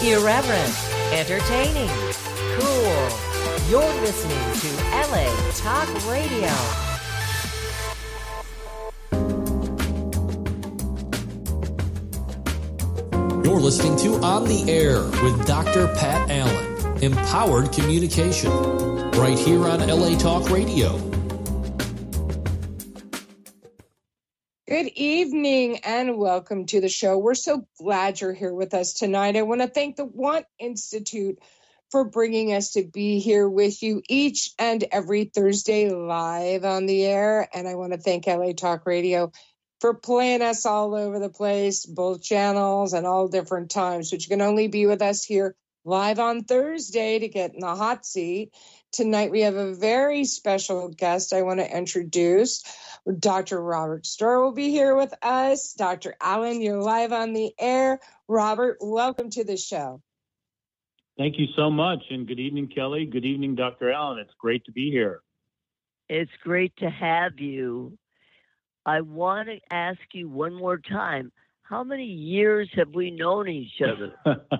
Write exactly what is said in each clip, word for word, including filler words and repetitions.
Irreverent, entertaining, cool. You're listening to L A Talk Radio. You're listening to On the Air with Doctor Pat Allen. Empowered communication. Right here on L A Talk Radio. Good evening and welcome to the show. We're so glad you're here with us tonight. I want to thank the Want Institute for bringing us to be here with you each and every Thursday live on the air. And I want to thank L A Talk Radio for playing us all over the place, both channels and all different times. But you can only be with us here live on Thursday to get in the hot seat. Tonight we have a very special guest I want to introduce. Doctor Robert Storr will be here with us. Doctor Allen, you're live on the air. Robert, welcome to the show. Thank you so much. And good evening, Kelly. Good evening, Doctor Allen. It's great to be here. It's great to have you. I want to ask you one more time, how many years have we known each other?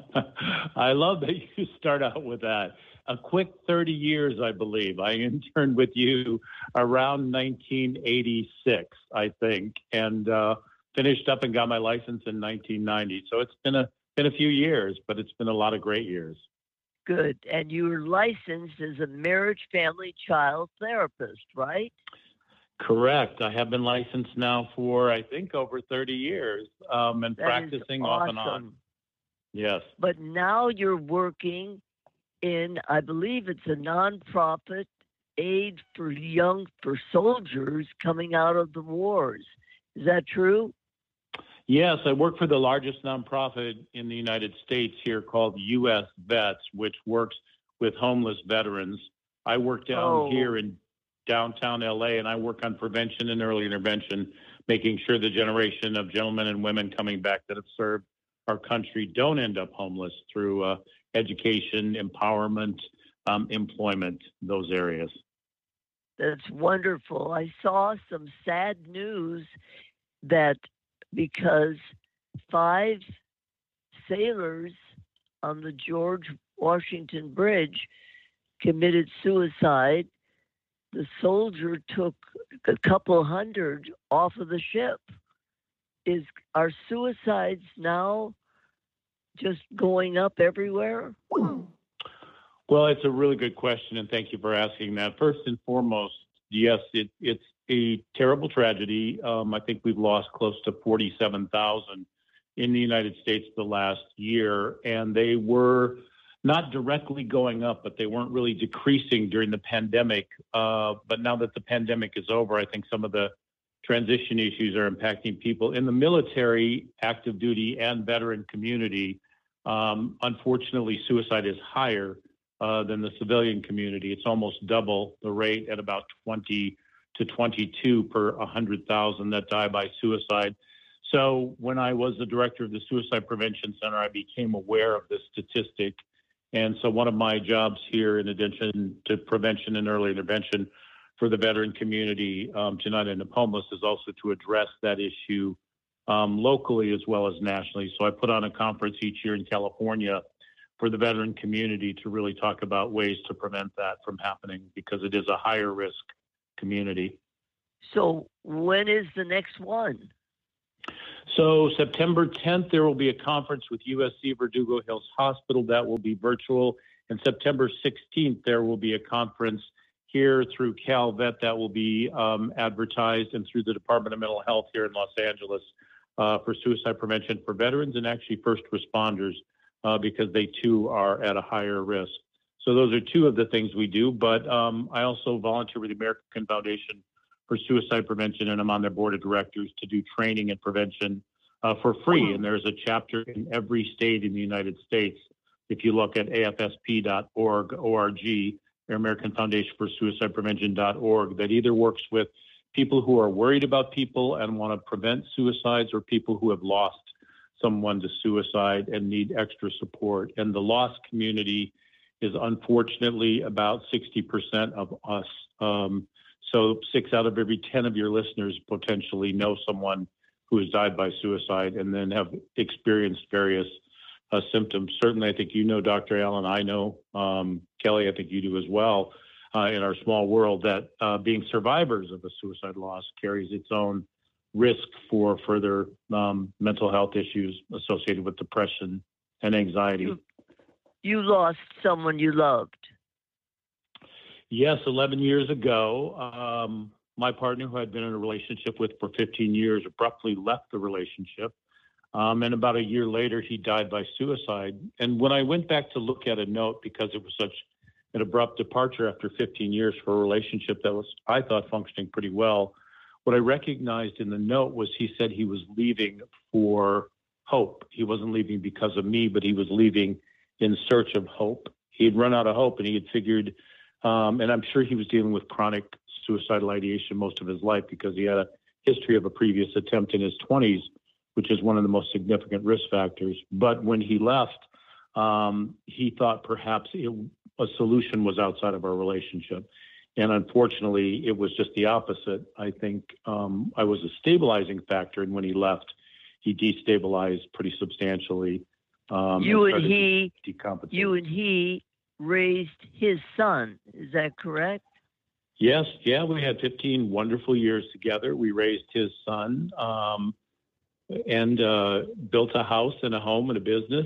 I love that you start out with that. A quick thirty years, I believe. I interned with you around nineteen eighty-six, I think, and uh, finished up and got my license in nineteen ninety. So it's been a been a few years, but it's been a lot of great years. Good. And you were licensed as a marriage, family, child therapist, right? Correct. I have been licensed now for, I think, over thirty years um, and that practicing off and on. Yes. But now you're working in, I believe it's a nonprofit aid for young, for soldiers coming out of the wars. Is that true? Yes, I work for the largest nonprofit in the United States here called U S Vets, which works with homeless veterans. I work down oh. here in downtown L A, and I work on prevention and early intervention, making sure the generation of gentlemen and women coming back that have served our country don't end up homeless through uh, education, empowerment, um, employment, those areas. That's wonderful. I saw some sad news that because five sailors on the George Washington Bridge committed suicide, the soldier took a couple hundred off of the ship. Is are suicides now just going up everywhere? Well, it's a really good question, and thank you for asking that. First and foremost, yes, it, it's a terrible tragedy. Um, I think we've lost close to forty-seven thousand in the United States the last year, and they were not directly going up, but they weren't really decreasing during the pandemic. Uh, but now that the pandemic is over, I think some of the transition issues are impacting people in the military, active duty, and veteran community. Um, unfortunately, suicide is higher uh, than the civilian community. It's almost double the rate at about twenty to twenty-two per one hundred thousand that die by suicide. So when I was the director of the Suicide Prevention Center, I became aware of this statistic. And so one of my jobs here, in addition to prevention and early intervention for the veteran community um, to not end up homeless, is also to address that issue um, locally as well as nationally. So I put on a conference each year in California for the veteran community to really talk about ways to prevent that from happening, because it is a higher risk community. So when is the next one? So September tenth, there will be a conference with U S C Verdugo Hills Hospital that will be virtual. And September sixteenth, there will be a conference here through CalVet that will be um, advertised, and through the Department of Mental Health here in Los Angeles uh, for suicide prevention for veterans and actually first responders, uh, because they too are at a higher risk. So those are two of the things we do. But um, I also volunteer with the American Foundation for Suicide Prevention, and I'm on their board of directors to do training and prevention uh, for free. And there's a chapter in every state in the United States. If you look at A F S P dot org, O R G, or American Foundation for Suicide Prevention dot org, that either works with people who are worried about people and want to prevent suicides, or people who have lost someone to suicide and need extra support. And the lost community is unfortunately about sixty percent of us. Um, so six out of every ten of your listeners potentially know someone who has died by suicide and then have experienced various uh, symptoms. Certainly, I think you know, Doctor Allen, I know, um, Kelly, I think you do as well, uh, in our small world, that uh, being survivors of a suicide loss carries its own risk for further um, mental health issues associated with depression and anxiety. You, you lost someone you loved. Yes, eleven years ago, um, my partner, who I'd been in a relationship with for fifteen years, abruptly left the relationship. Um, and about a year later, he died by suicide. And when I went back to look at a note, because it was such an abrupt departure after fifteen years for a relationship that was, I thought, functioning pretty well, what I recognized in the note was he said he was leaving for hope. He wasn't leaving because of me, but he was leaving in search of hope. He had run out of hope, and he had figured, um, and I'm sure he was dealing with chronic suicidal ideation most of his life because he had a history of a previous attempt in his twenties, which is one of the most significant risk factors. But when he left, um, he thought perhaps it, a solution was outside of our relationship. And unfortunately, it was just the opposite. I think um, I was a stabilizing factor, and when he left, he destabilized pretty substantially. Um, you and, and he, you and he raised his son. Is that correct? Yes. Yeah, we had fifteen wonderful years together. We raised his son um, and uh, built a house and a home and a business.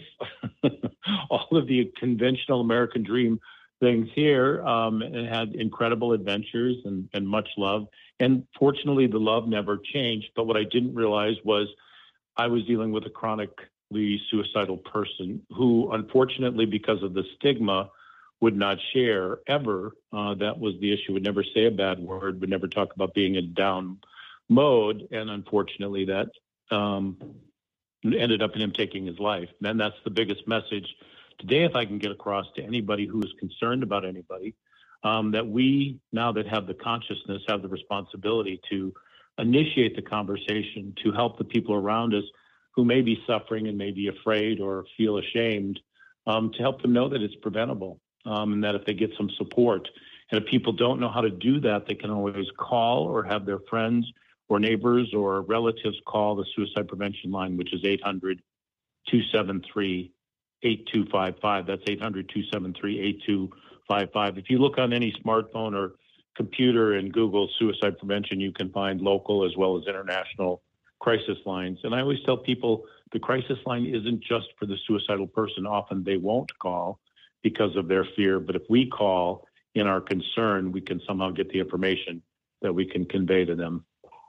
All of the conventional American dream things here, um, and had incredible adventures and, and much love. And fortunately, the love never changed. But what I didn't realize was I was dealing with a chronically suicidal person who, unfortunately, because of the stigma, would not share ever. Uh, that was the issue. Would never say a bad word, would never talk about being in down mode. And unfortunately, that um, ended up in him taking his life. And that's the biggest message today, if I can get across to anybody who is concerned about anybody, um, that we, now that have the consciousness, have the responsibility to initiate the conversation, to help the people around us who may be suffering and may be afraid or feel ashamed, um, to help them know that it's preventable, um, and that if they get some support, and if people don't know how to do that, they can always call or have their friends or neighbors or relatives call the suicide prevention line, which is eight hundred, two seven three, eight two five five. That's eight hundred, two seven three, eight two five five. If you look on any smartphone or computer and Google suicide prevention, you can find local as well as international crisis lines. And I always tell people the crisis line isn't just for the suicidal person. Often they won't call because of their fear. But if we call in our concern, we can somehow get the information that we can convey to them.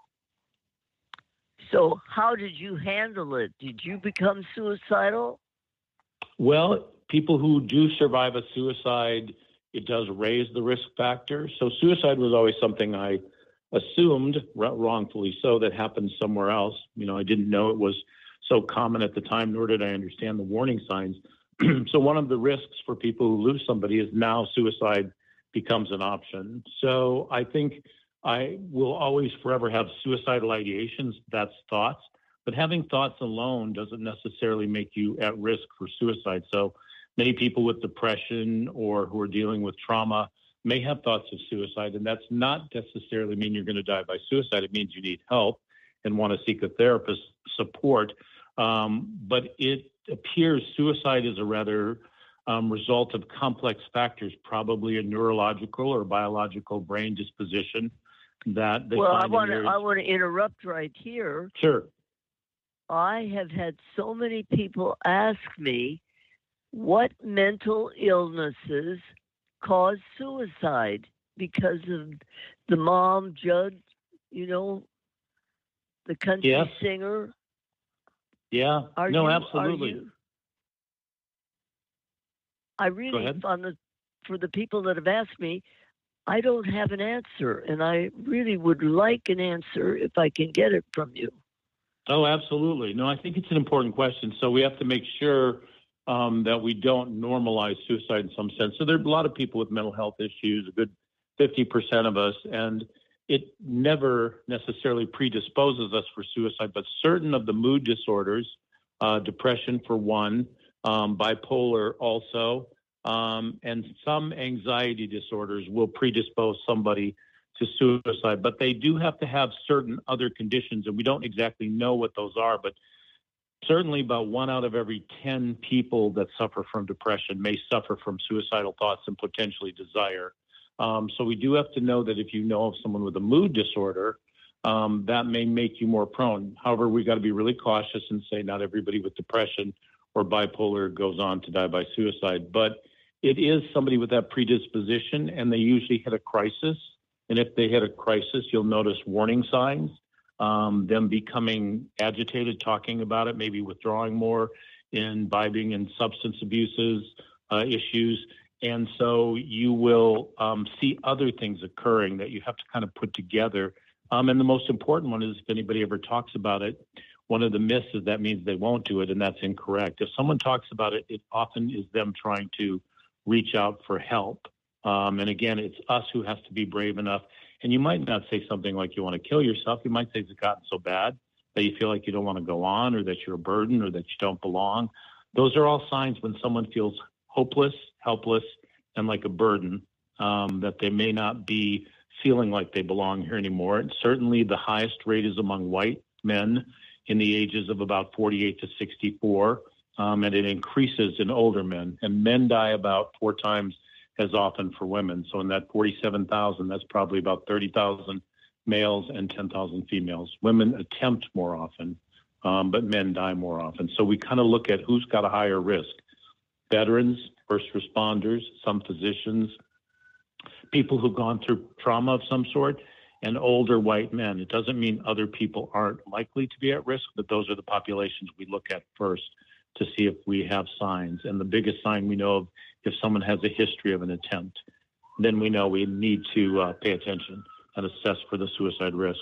So how did you handle it? Did you become suicidal? Well, people who do survive a suicide, it does raise the risk factor. So suicide was always something I assumed, wrongfully so, that happened somewhere else. You know, I didn't know it was so common at the time, nor did I understand the warning signs. So one of the risks for people who lose somebody is now suicide becomes an option. So I think I will always forever have suicidal ideations. That's thoughts. But having thoughts alone doesn't necessarily make you at risk for suicide. So many people with depression or who are dealing with trauma may have thoughts of suicide, and that's not necessarily mean you're going to die by suicide. It means you need help and want to seek a therapist support. Um, but it appears suicide is a rather um, result of complex factors, probably a neurological or biological brain disposition that they well, find I want in to I want to interrupt right here. Sure. I have had so many people ask me what mental illnesses cause suicide because of the mom, Judd, you know, the country yes. singer. Yeah, are no, you, absolutely. You, I really, on the, for the people that have asked me, I don't have an answer, and I really would like an answer if I can get it from you. Oh, absolutely. No, I think it's an important question. So we have to make sure um, that we don't normalize suicide in some sense. So there are a lot of people with mental health issues, a good fifty percent of us, and it never necessarily predisposes us for suicide, but certain of the mood disorders, uh, depression for one, um, bipolar also, um, and some anxiety disorders will predispose somebody to suicide, but they do have to have certain other conditions, and we don't exactly know what those are. But certainly about one out of every ten people that suffer from depression may suffer from suicidal thoughts and potentially desire. Um, so we do have to know that if you know of someone with a mood disorder, um, that may make you more prone. However, we got to be really cautious and say not everybody with depression or bipolar goes on to die by suicide. But it is somebody with that predisposition, and they usually hit a crisis. And if they hit a crisis, you'll notice warning signs, um, them becoming agitated, talking about it, maybe withdrawing more, imbibing in substance abuses, uh, issues. And so you will um, see other things occurring that you have to kind of put together. Um, and the most important one is if anybody ever talks about it, one of the myths is that means they won't do it, and that's incorrect. If someone talks about it, it often is them trying to reach out for help. Um, and again, it's us who has to be brave enough. And you might not say something like you want to kill yourself. You might say it's gotten so bad that you feel like you don't want to go on, or that you're a burden, or that you don't belong. Those are all signs when someone feels hopeless, helpless, and like a burden, um, that they may not be feeling like they belong here anymore. And certainly the highest rate is among white men in the ages of about forty-eight to sixty-four, um, and it increases in older men. And men die about four times as often for women. So in that forty-seven thousand, that's probably about thirty thousand males and ten thousand females. Women attempt more often, um, but men die more often. So we kind of look at who's got a higher risk. Veterans, first responders, some physicians, people who've gone through trauma of some sort, and older white men. It doesn't mean other people aren't likely to be at risk, but those are the populations we look at first to see if we have signs. And the biggest sign we know of, if someone has a history of an attempt, then we know we need to uh, pay attention and assess for the suicide risk.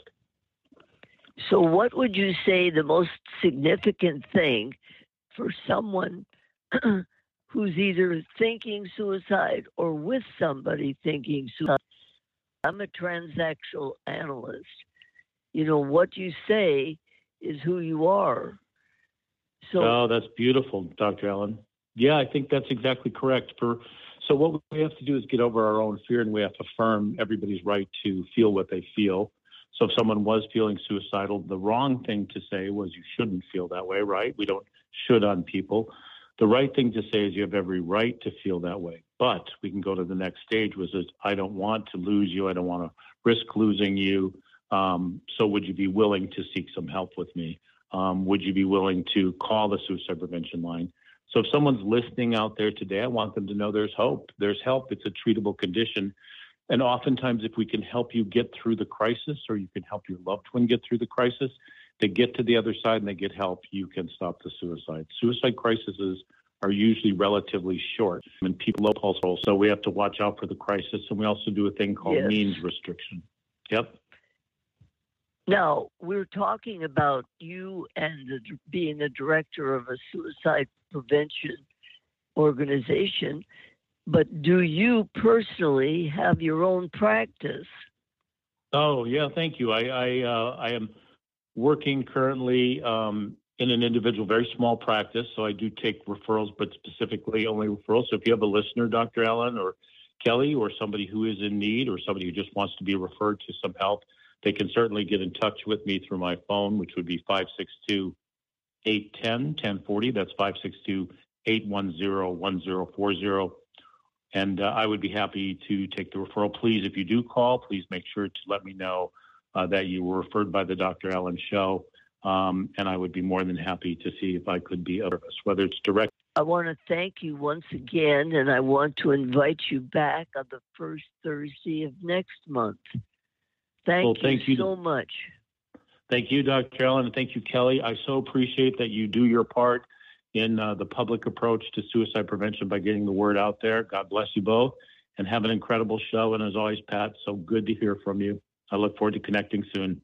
So what would you say the most significant thing for someone who's either thinking suicide or with somebody thinking suicide? I'm a transactional analyst. You know, what you say is who you are. So, oh, that's beautiful, Doctor Allen. Yeah, I think that's exactly correct. For So what we have to do is get over our own fear, and we have to affirm everybody's right to feel what they feel. So if someone was feeling suicidal, the wrong thing to say was you shouldn't feel that way, right? We don't should on people. The right thing to say is you have every right to feel that way. But we can go to the next stage, which is I don't want to lose you. I don't want to risk losing you. Um, so would you be willing to seek some help with me? Um, would you be willing to call the suicide prevention line? So if someone's listening out there today, I want them to know there's hope. There's help. It's a treatable condition. And oftentimes, if we can help you get through the crisis, or you can help your loved one get through the crisis, they get to the other side and they get help, you can stop the suicide. Suicide crises are usually relatively short, and people low pulse. So we have to watch out for the crisis. And we also do a thing called yes. means restriction. Yep. Now, we're talking about you and the, being the director of a suicide prevention organization, but do you personally have your own practice? Oh, yeah, thank you. I I, uh, I am working currently um, in an individual, very small practice, so I do take referrals, but specifically only referrals. So if you have a listener, Doctor Allen or Kelly, or somebody who is in need, or somebody who just wants to be referred to some help, they can certainly get in touch with me through my phone, which would be five six two, eight one zero, one zero four zero. That's five six two, eight one zero, one zero four zero. And uh, I would be happy to take the referral. Please, if you do call, please make sure to let me know uh, that you were referred by the Doctor Allen Show. Um, and I would be more than happy to see if I could be of service, whether it's direct. I want to thank you once again, and I want to invite you back on the first Thursday of next month. Thank, well, thank you, you so much. Thank you, Doctor Allen, and thank you, Kelly. I so appreciate that you do your part in uh, the public approach to suicide prevention by getting the word out there. God bless you both, and have an incredible show. And as always, Pat, so good to hear from you. I look forward to connecting soon.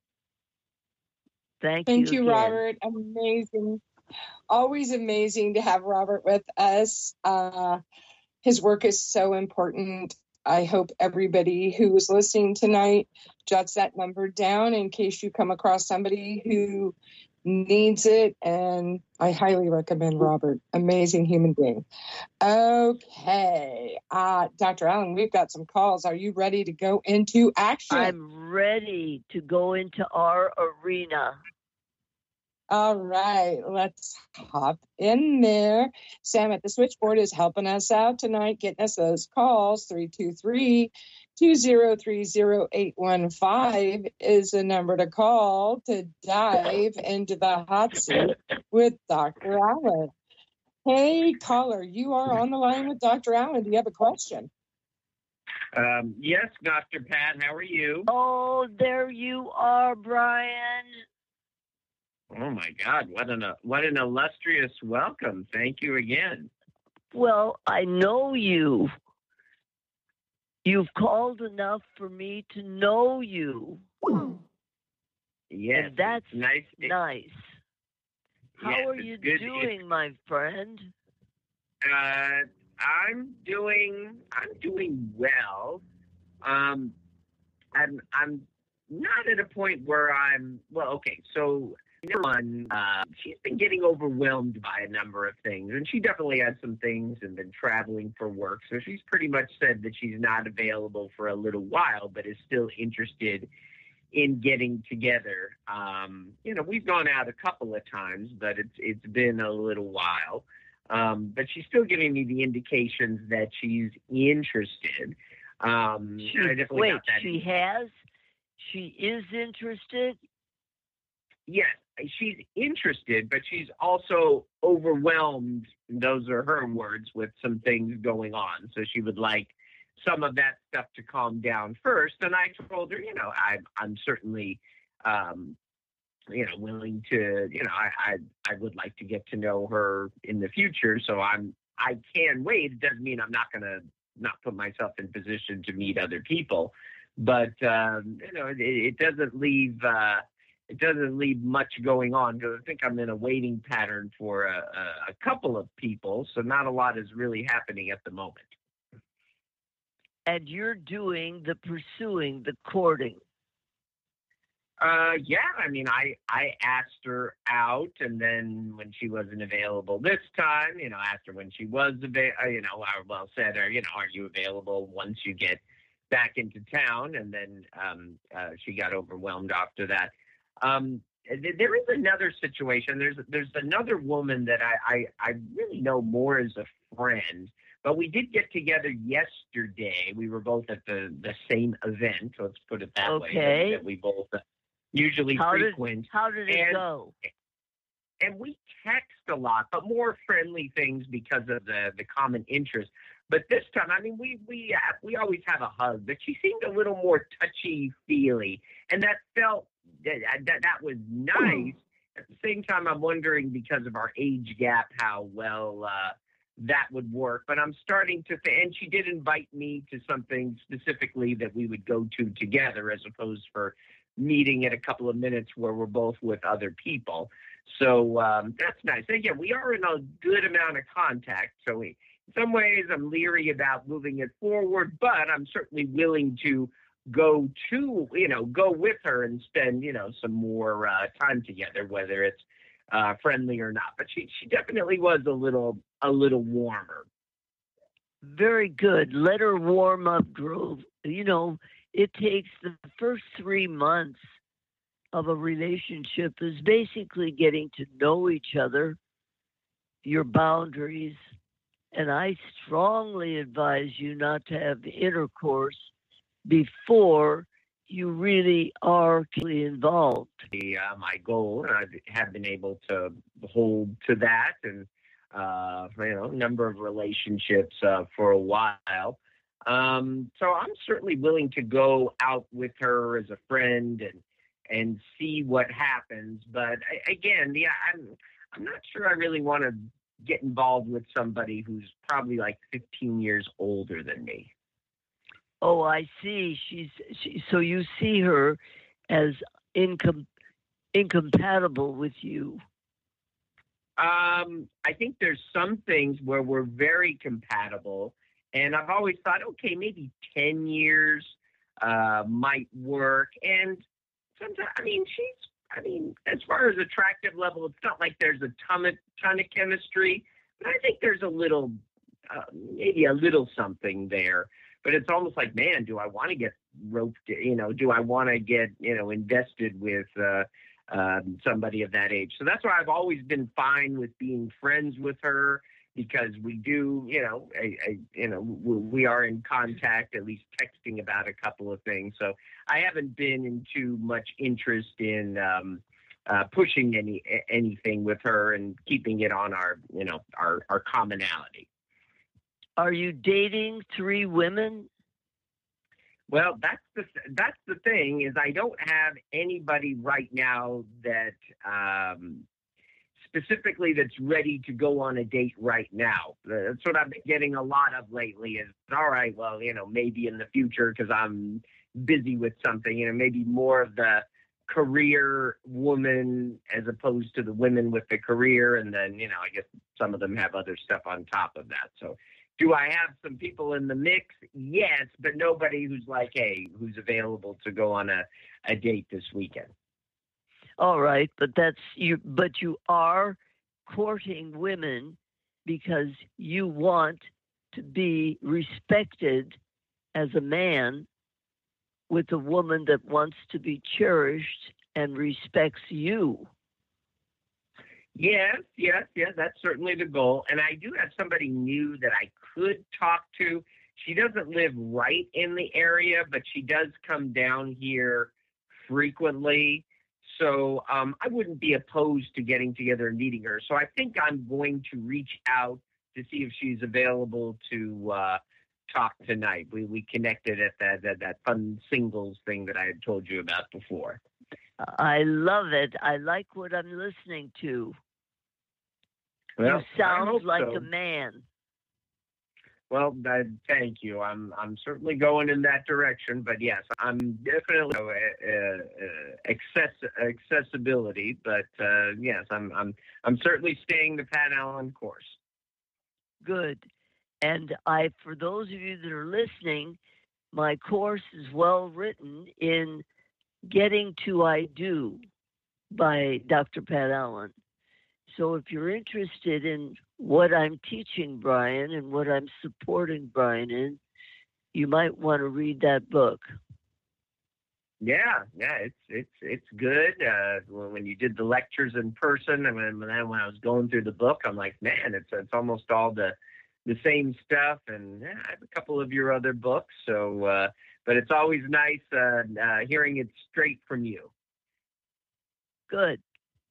Thank, Thank you, you, Robert. Amazing. Always amazing to have Robert with us. Uh, his work is so important. I hope everybody who is listening tonight jots that number down in case you come across somebody who needs it. And I highly recommend Robert. Amazing human being. Okay. Uh, Doctor Allen, we've got some calls. Are you ready to go into action? I'm ready to go into our arena. All right, let's hop in there. Sam at the switchboard is helping us out tonight, getting us those calls. three two three, two zero three, zero eight one five is the number to call to dive into the hot seat with Doctor Allen. Hey, caller, you are on the line with Doctor Allen. Do you have a question? Um, yes, Doctor Pat, how are you? Oh, there you are, Brian. Oh my God! What an uh, what an illustrious welcome! Thank you again. Well, I know you. You've called enough for me to know you. Yes, and that's it's nice. nice. How Yes, are it's you good. doing, It's- my friend? Uh, I'm doing I'm doing well. Um, I'm I'm not at a point where I'm well. Okay, so. One, uh, she's been getting overwhelmed by a number of things, and she definitely had some things and been traveling for work. So she's pretty much said that she's not available for a little while, but is still interested in getting together. Um, you know, we've gone out a couple of times, but it's it's been a little while. Um, but she's still giving me the indications that she's interested. Um, She, and I definitely wait, got that. she has? She is interested? Yes, she's interested, but she's also overwhelmed, those are her words, with some things going on. So she would like some of that stuff to calm down first. And I told her, you know, I, I'm certainly, um, you know, willing to, you know, I, I I would like to get to know her in the future. So I'm I can wait. It doesn't mean I'm not going to not put myself in position to meet other people, but um, you know, it, it doesn't leave. Uh, It doesn't leave much going on because I think I'm in a waiting pattern for a, a, a couple of people, so not a lot is really happening at the moment. And you're doing the pursuing, the courting. Uh, yeah, I mean, I, I asked her out, and then when she wasn't available this time, you know, asked her when she was available, you know, I well said her, you know, are you available once you get back into town? And then um, uh, she got overwhelmed after that. Um, there is another situation. There's there's another woman that I, I, I really know more as a friend, but we did get together yesterday. We were both at the, the same event, let's put it that Okay. way, that, that we both uh, usually How did, frequent. how did it And- go? And we text a lot, but more friendly things because of the, the common interest. But this time, I mean, we we uh, we always have a hug, but she seemed a little more touchy-feely, and that felt that that, that was nice. At the same time, I'm wondering because of our age gap how well uh, that would work. But I'm starting to think, and she did invite me to something specifically that we would go to together, as opposed for meeting at a couple of minutes where we're both with other people. So um, that's nice. Again, we are in a good amount of contact. So we, in some ways, I'm leery about moving it forward, but I'm certainly willing to go to, you know, go with her and spend, you know, some more uh, time together, whether it's uh, friendly or not. But she, she definitely was a little, a little warmer. Very good. Let her warm up, Grove. You know, it takes the first three months of a relationship is basically getting to know each other, your boundaries, and I strongly advise you not to have intercourse before you really are involved. The, uh, my goal, and I have been able to hold to that, and uh, you know, a number of relationships uh, for a while. Um, so I'm certainly willing to go out with her as a friend and and see what happens. But I, again, yeah, I'm I'm not sure I really want to get involved with somebody who's probably like fifteen years older than me. Oh, I see. She's she, so you see her as incom- incompatible with you. Um, I think there's some things where we're very compatible, and I've always thought, okay, maybe ten years uh, might work. And sometimes, I mean, she's, I mean, as far as attractive level, it's not like there's a ton of, ton of chemistry, but I think there's a little, uh, maybe a little something there. But it's almost like, man, do I want to get roped? You know, do I want to get, you know, invested with uh, um, somebody of that age. So that's why I've always been fine with being friends with her, because we do, you know, I, I, you know, we are in contact, at least texting about a couple of things. So I haven't been into much interest in um, uh, pushing any anything with her and keeping it on our, you know, our, our commonality. Are you dating three women? Well, that's the that's the thing is I don't have anybody right now that um, specifically that's ready to go on a date right now. That's what I've been getting a lot of lately is, all right, well, you know, maybe in the future because I'm busy with something, you know, maybe more of the career woman as opposed to the women with the career. And then, you know, I guess some of them have other stuff on top of that. So do I have some people in the mix? Yes, but nobody who's like, hey, who's available to go on a, a date this weekend. All right, but that's you. But you are courting women because you want to be respected as a man with a woman that wants to be cherished and respects you. Yes, yes, yes. That's certainly the goal. And I do have somebody new that I could talk to. She doesn't live right in the area, but she does come down here frequently. So um, I wouldn't be opposed to getting together and meeting her. So I think I'm going to reach out to see if she's available to uh, talk tonight. We we connected at that, that that fun singles thing that I had told you about before. I love it. I like what I'm listening to. Well, you sound like so. a man. Well, uh, thank you. I'm I'm certainly going in that direction, but yes, I'm definitely uh, uh, access accessibility. But uh, yes, I'm I'm I'm certainly staying the Pat Allen course. Good, and I, for those of you that are listening, my course is well written in Getting to I Do by Doctor Pat Allen. So if you're interested in what I'm teaching Brian and what I'm supporting Brian in, you might want to read that book. Yeah, yeah, it's it's it's good. Uh, when you did the lectures in person, and then when I was going through the book, I'm like, man, it's it's almost all the the same stuff. And yeah, I have a couple of your other books, so uh, but it's always nice uh, uh, hearing it straight from you. Good.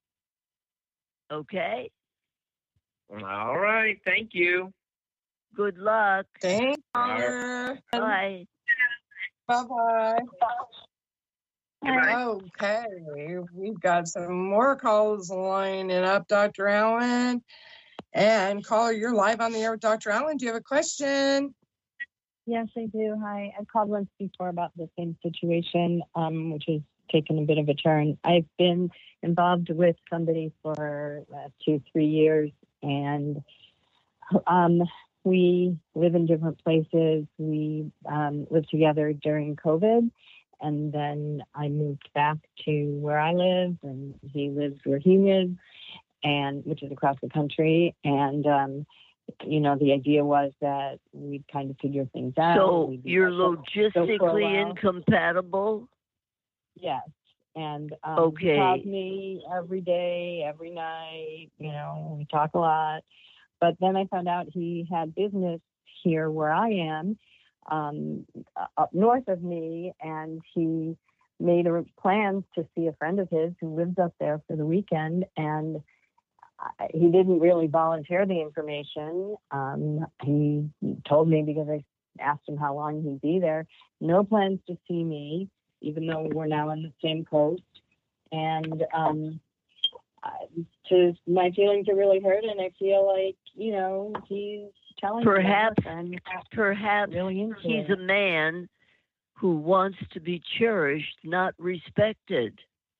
Okay. All right. Thank you. Good luck. Thank you. Bye. Bye-bye. Goodbye. Okay, we've got some more calls lining up, Doctor Allen. And caller, you're live on the air with Doctor Allen. Do you have a question? Yes, I do. Hi. I've called once before about the same situation, um, which has taken a bit of a turn. I've been involved with somebody for uh, two, three years, and um, we live in different places. We um, lived together during COVID, and then I moved back to where I live, and he lives where he lives, and which is across the country. And um, you know, the idea was that we'd kind of figure things out. So you're logistically incompatible? Yes. And um, okay. he calls me every day, every night, you know, we talk a lot. But then I found out he had business here where I am, um, up north of me, and he made a, plans to see a friend of his who lives up there for the weekend, and I, he didn't really volunteer the information. Um, he told me because I asked him how long he'd be there. No plans to see me, even though we're now on the same coast. And um, to, my feelings are really hurt, and I feel like, you know, he's telling perhaps, me and perhaps really he's it. a man who wants to be cherished, not respected.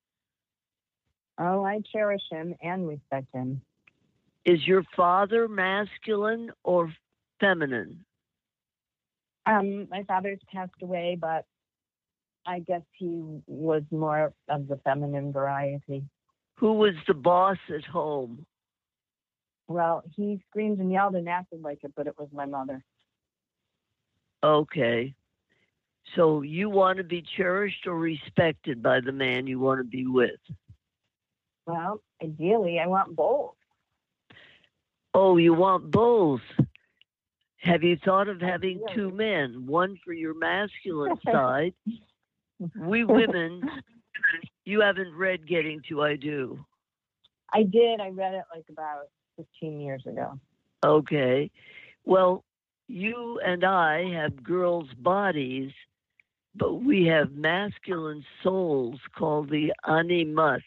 Oh, I cherish him and respect him. Is your father masculine or feminine? Um, my father's passed away, but I guess he was more of the feminine variety. Who was the boss at home? Well, he screamed and yelled and acted like it, but it was my mother. Okay. So you want to be cherished or respected by the man you want to be with? Well, ideally, I want both. Oh, you want both. Have you thought of having Yeah. two men, one for your masculine side? We women, you haven't read Getting to I Do. I did. I read it like about fifteen years ago. Okay. Well, you and I have girls' bodies, but we have masculine souls called the animus.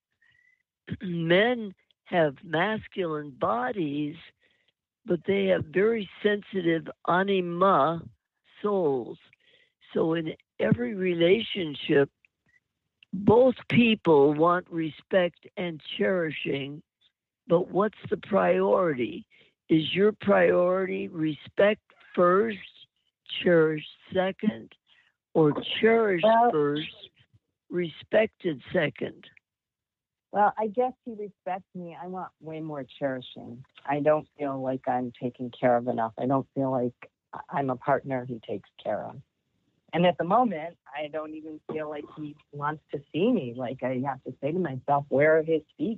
Men have masculine bodies, but they have very sensitive anima souls. So in every relationship, both people want respect and cherishing, but what's the priority? Is your priority respect first, cherish second, or cherish Well- first, respected second? Well, I guess he respects me. I want way more cherishing. I don't feel like I'm taken care of enough. I don't feel like I'm a partner he takes care of. And at the moment, I don't even feel like he wants to see me. Like, I have to say to myself, where are his feet?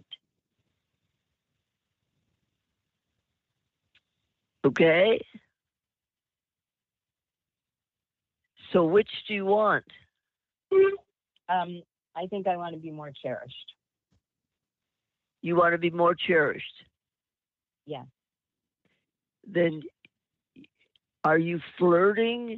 Okay? So which do you want? Um, I think I want to be more cherished. You want to be more cherished? Yeah. Then are you flirting?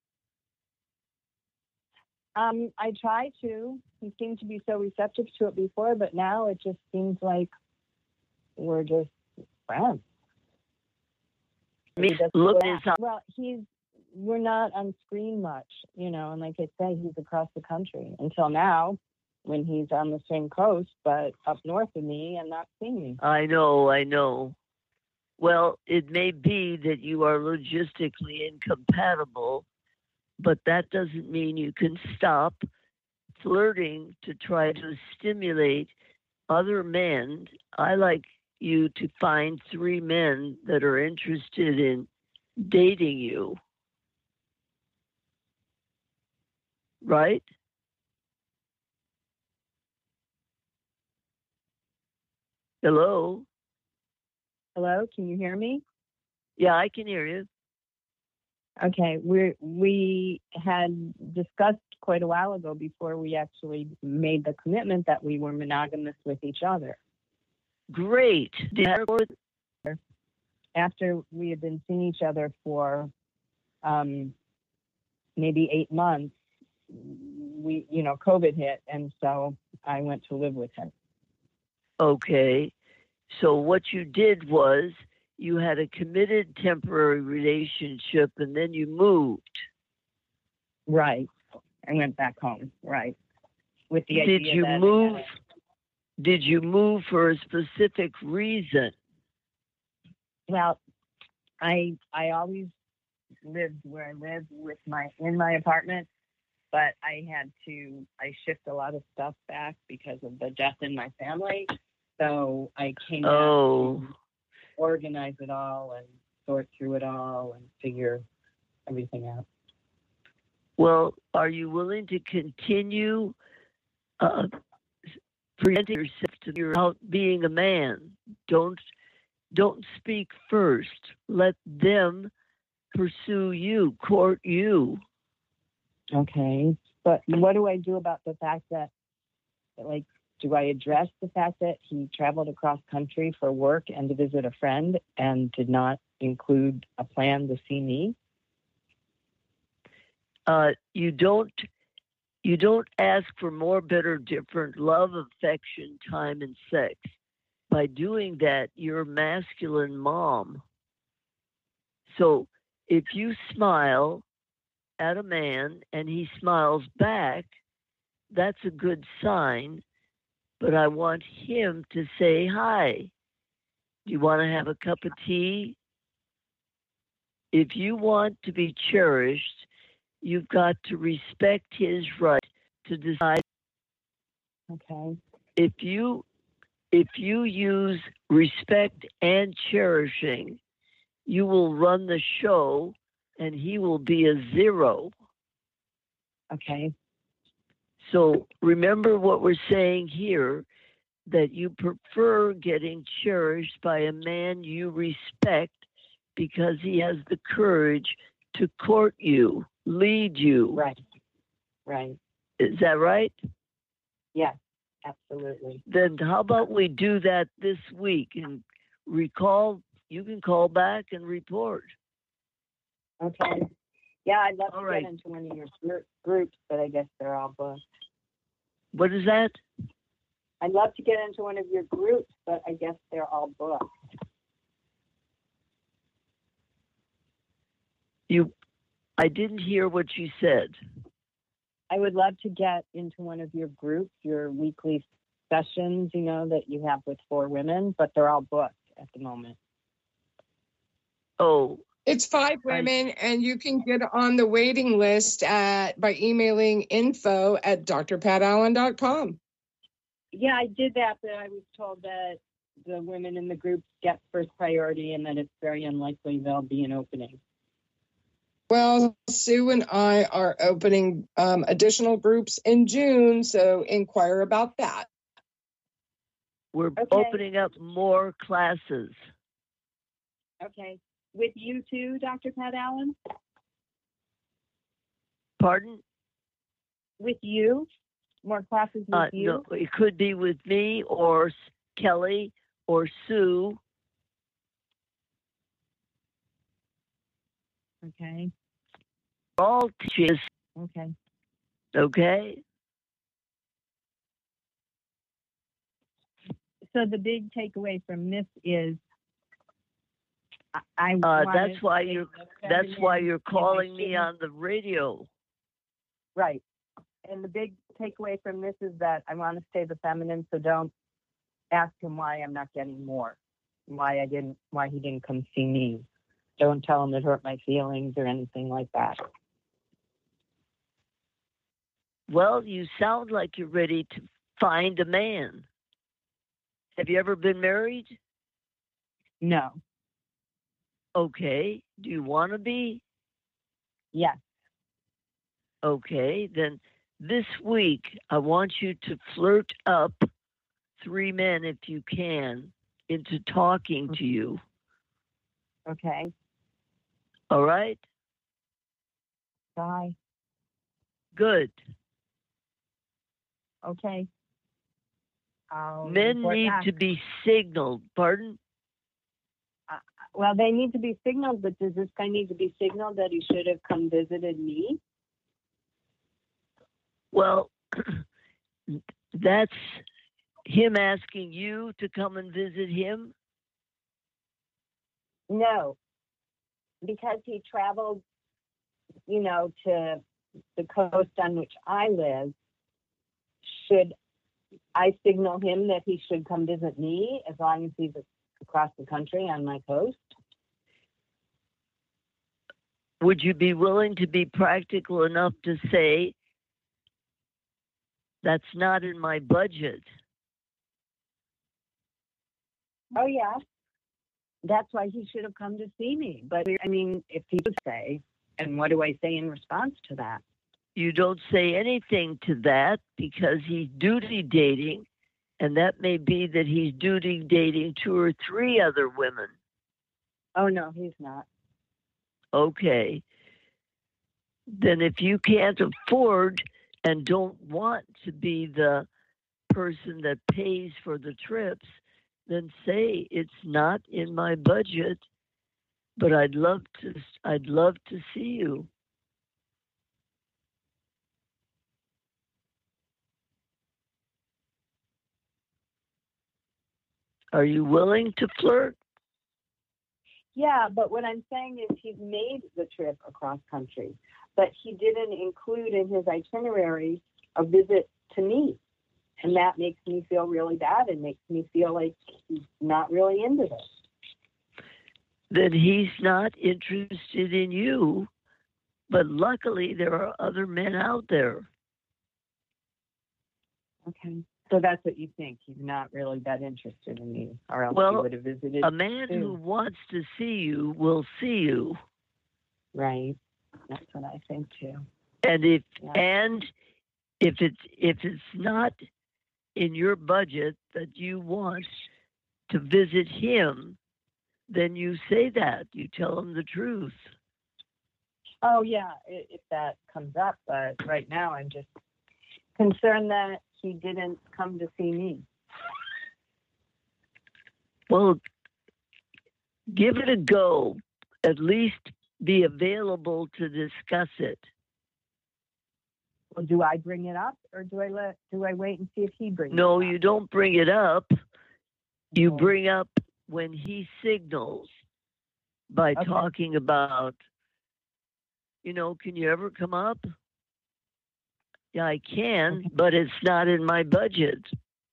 Um, I try to. He seemed to be so receptive to it before, but now it just seems like we're just friends. I mean, He doesn't look go at his out. Well, he's we're not on screen much, you know, and like I said, he's across the country until now when he's on the same coast, but up north of me and not seeing me. I know, I know. Well, it may be that you are logistically incompatible, but that doesn't mean you can stop flirting to try to stimulate other men. I like you to find three men that are interested in dating you. Right? Hello? Hello, can you hear me? Yeah, I can hear you. Okay, we we had discussed quite a while ago before we actually made the commitment that we were monogamous with each other. Great. Did After we had been seeing each other for um, maybe eight months, we, you know, COVID hit, and so I went to live with him. Okay. So what you did was you had a committed temporary relationship and then you moved. Right. I went back home. Right. With the Did idea you that move? I had Did you move for a specific reason? Well, I I always lived where I lived with my in my apartment, but I had to I shift a lot of stuff back because of the death in my family. So I came back Oh, to organize it all and sort through it all and figure everything out. well, are you willing to continue uh, presenting yourself to your out being a man? Don't don't speak first. Let them pursue you, court you. Okay. But what do I do about the fact that, like, do I address the fact that he traveled across country for work and to visit a friend and did not include a plan to see me? Uh, you don't you don't ask for more, better, different love, affection, time, and sex. By doing that, you're a masculine mom. So if you smile at a man and he smiles back, that's a good sign. But I want him to say hi. Do you want to have a cup of tea? If you want to be cherished, you've got to respect his right to decide. Okay. If you if you use respect and cherishing, you will run the show and he will be a zero. Okay. So remember what we're saying here. that you prefer getting cherished by a man you respect because he has the courage to court you, lead you. Right. Right. Is that right? Yes, absolutely. Then how about we do that this week and recall, you can call back and report. Okay. Yeah, I'd love All to right. get into one of your gr- groups, but I guess they're all booked. What is that? I'd love to get into one of your groups, but I guess they're all booked. You, I didn't hear what you said. I would love to get into one of your groups, your weekly sessions, you know, that you have with four women, but they're all booked at the moment. Oh, It's five women, and you can get on the waiting list at by emailing info at d r pat allen dot com. Yeah, I did that, but I was told that the women in the group get first priority and that it's very unlikely there'll be an opening. Well, Sue and I are opening um, additional groups in June, so inquire about that. we're Okay. opening up more classes. Okay. With you too, Doctor Pat Allen? Pardon? With you? More classes with Uh, you? no, it could be with me or S- Kelly or Sue. Okay. All teachers, Okay. okay? So the big takeaway from this is I, I Uh, wanted that's why to stay you're. the That's why feminine, you're and I calling me shouldn't- on the radio. Right. And the big takeaway from this is that I want to stay the feminine, so don't ask him why I'm not getting more, why I didn't, why he didn't come see me. Don't tell him it hurt my feelings or anything like that. Well, you sound like you're ready to find a man. Have you ever been married? No. Okay. Do you want to be? Yes. Okay. Then this week, I want you to flirt up three men, if you can, into talking to you. Okay. All right? Bye. Good. Okay. I'll Men report need back. to be signaled. Pardon? Well, they need to be signaled, but does this guy need to be signaled that he should have come visited me? Well, that's him asking you to come and visit him. No, because he traveled, you know, to the coast on which I live. Should I signal him that he should come visit me as long as he's across the country on my coast? Would you be willing to be practical enough to say, that's not in my budget? Oh, yeah. That's why he should have come to see me. But, I mean, if he would say, and what do I say in response to that? You don't say anything to that because he's duty dating, and that may be that he's duty dating two or three other women. Oh, no, he's not. Okay. Then if you can't afford and don't want to be the person that pays for the trips, then say it's not in my budget, but I'd love to I'd love to see you. Are you willing to flirt? Yeah, but what I'm saying is he's made the trip across country, but he didn't include in his itinerary a visit to me. And that makes me feel really bad and makes me feel like he's not really into this. Then he's not interested in you, but luckily there are other men out there. Okay. So that's what you think. He's not really that interested in me, or else Well, he would have visited. A man too. who wants to see you will see you. Right. That's what I think too. And if Yeah. and if it's if it's not in your budget that you want to visit him, then you say that. You tell him the truth. Oh, yeah, i- if that comes up. But right now, I'm just concerned that he didn't come to see me. Well, give it a go. At least be available to discuss it. Well, do I bring it up, or do I let? Do I wait and see if he brings No, it up? you don't bring it up. You Okay. bring up when he signals by Okay. talking about, you know, can you ever come up? Yeah, I can, Okay. but it's not in my budget.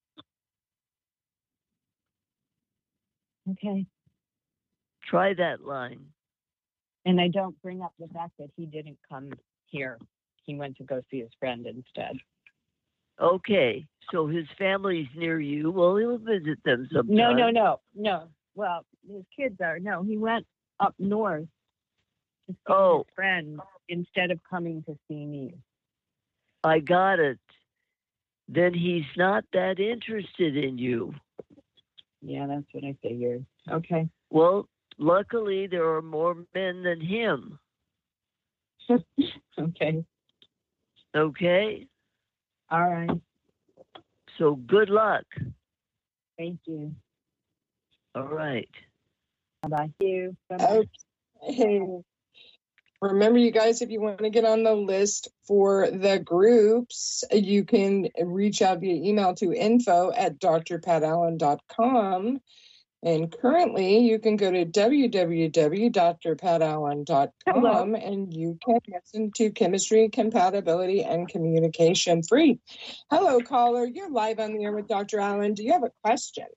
Okay. Try that line. And I don't bring up the fact that he didn't come here. He went to go see his friend instead. Okay, so his family's near you. Well, he'll visit them sometime. No, no, no, no. Well, his kids are. No, he went up north to see Oh. his friend instead of coming to see me. I got it. Then he's not that interested in you. Yeah, that's what I figured. Okay. Well, luckily there are more men than him. Okay. Okay? All right. So good luck. Thank you. All right. Bye-bye. Thank you. Bye-bye. Okay. Remember, you guys, if you want to get on the list for the groups, you can reach out via email to info at d r pat allen dot com. And currently, you can go to w w w dot d r pat allen dot com Hello. and you can listen to Chemistry, Compatibility, and Communication free. Hello, caller. You're live on the air with Doctor Allen. Do you have a question?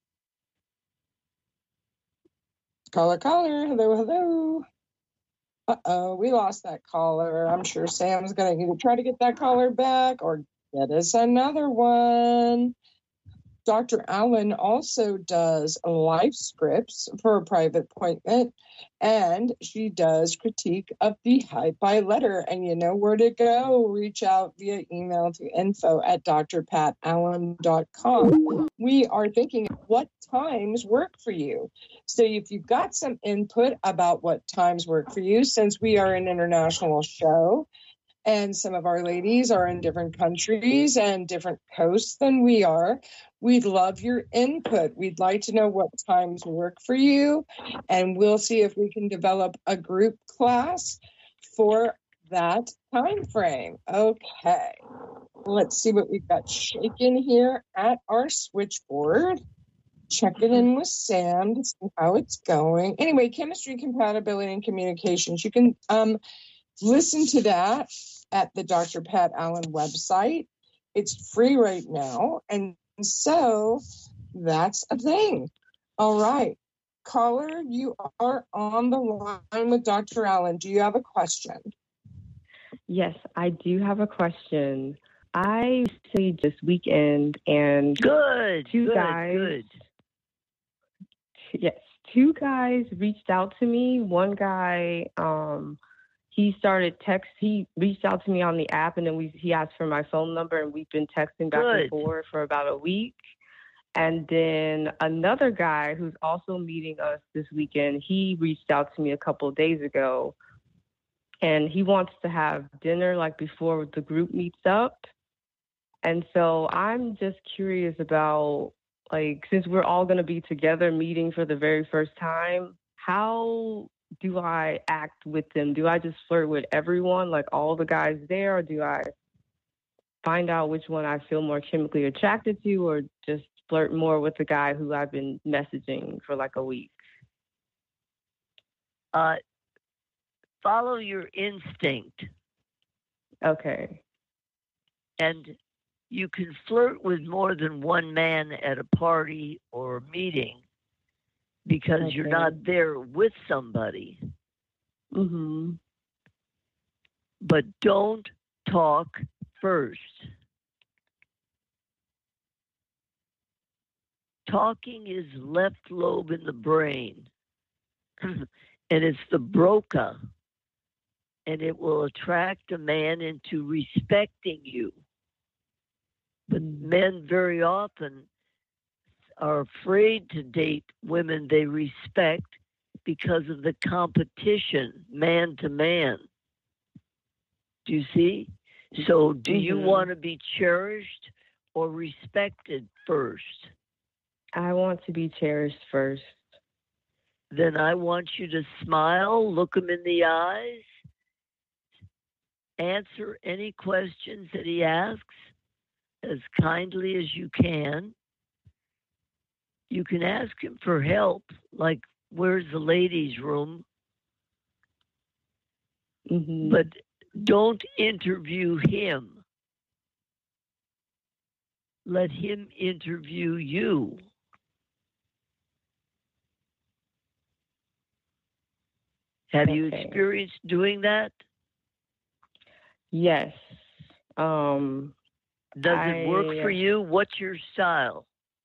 Caller, caller. Hello, hello. Uh-oh, we lost that caller. I'm sure Sam's going to either try to get that caller back or get us another one. Doctor Allen also does life scripts for a private appointment, and she does critique of the Hi-Fi letter. And you know where to go. Reach out via email to info at d r pat allen dot com. We are thinking what times work for you. So if you've got some input about what times work for you, since we are an international show, and some of our ladies are in different countries and different coasts than we are, we'd love your input. We'd like to know what times work for you, and we'll see if we can develop a group class for that time frame. Okay, let's see what we've got shaking here at our switchboard. Checking in with Sam to see how it's going. Anyway, Chemistry, Compatibility, and Communications. You can um, listen to that at the Doctor Pat Allen website. It's free right now. And so that's a thing. All right. Caller, you are on the line with Doctor Allen. Do you have a question? Yes, I do have a question. I recently this weekend and Good. two good, guys. Good. Yes, two guys reached out to me. One guy, um, he started text. He reached out to me on the app, and then we he asked for my phone number, and we've been texting back Good. and forth for about a week. And then another guy who's also meeting us this weekend, he reached out to me a couple of days ago, and he wants to have dinner like before the group meets up. And so I'm just curious about, like, since we're all going to be together meeting for the very first time, how do I act with them? Do I just flirt with everyone, like all the guys there, or do I find out which one I feel more chemically attracted to, or just flirt more with the guy who I've been messaging for like a week? Uh, follow your instinct. Okay. And you can flirt with more than one man at a party or a meeting because Okay. you're not there with somebody. Mm-hmm. But don't talk first. Talking is left lobe in the brain, and it's the Broca, and it will attract a man into respecting you. But men very often are afraid to date women they respect because of the competition, man to man. Do you see? So do mm-hmm. you want to be cherished or respected first? I want to be cherished first. Then I want you to smile, look him in the eyes, answer any questions that he asks as kindly as you can. You can ask him for help, like, where's the ladies' room? Mm-hmm. But don't interview him. Let him interview you. Have okay. you experienced doing that? Yes. Um, Does I, it work for you? What's your style?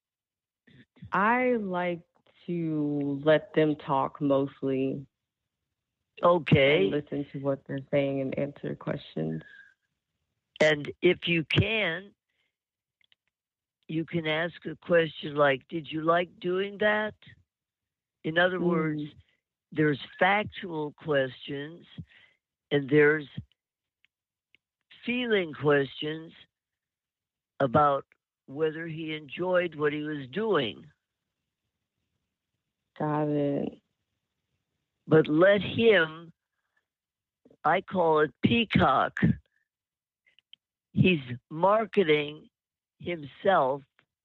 I like to let them talk mostly. Okay. And listen to what they're saying and answer questions. And if you can, you can ask a question like, did you like doing that? In other mm. words, there's factual questions and there's feeling questions about whether he enjoyed what he was doing. Got it. But let him, I call it peacock. He's marketing himself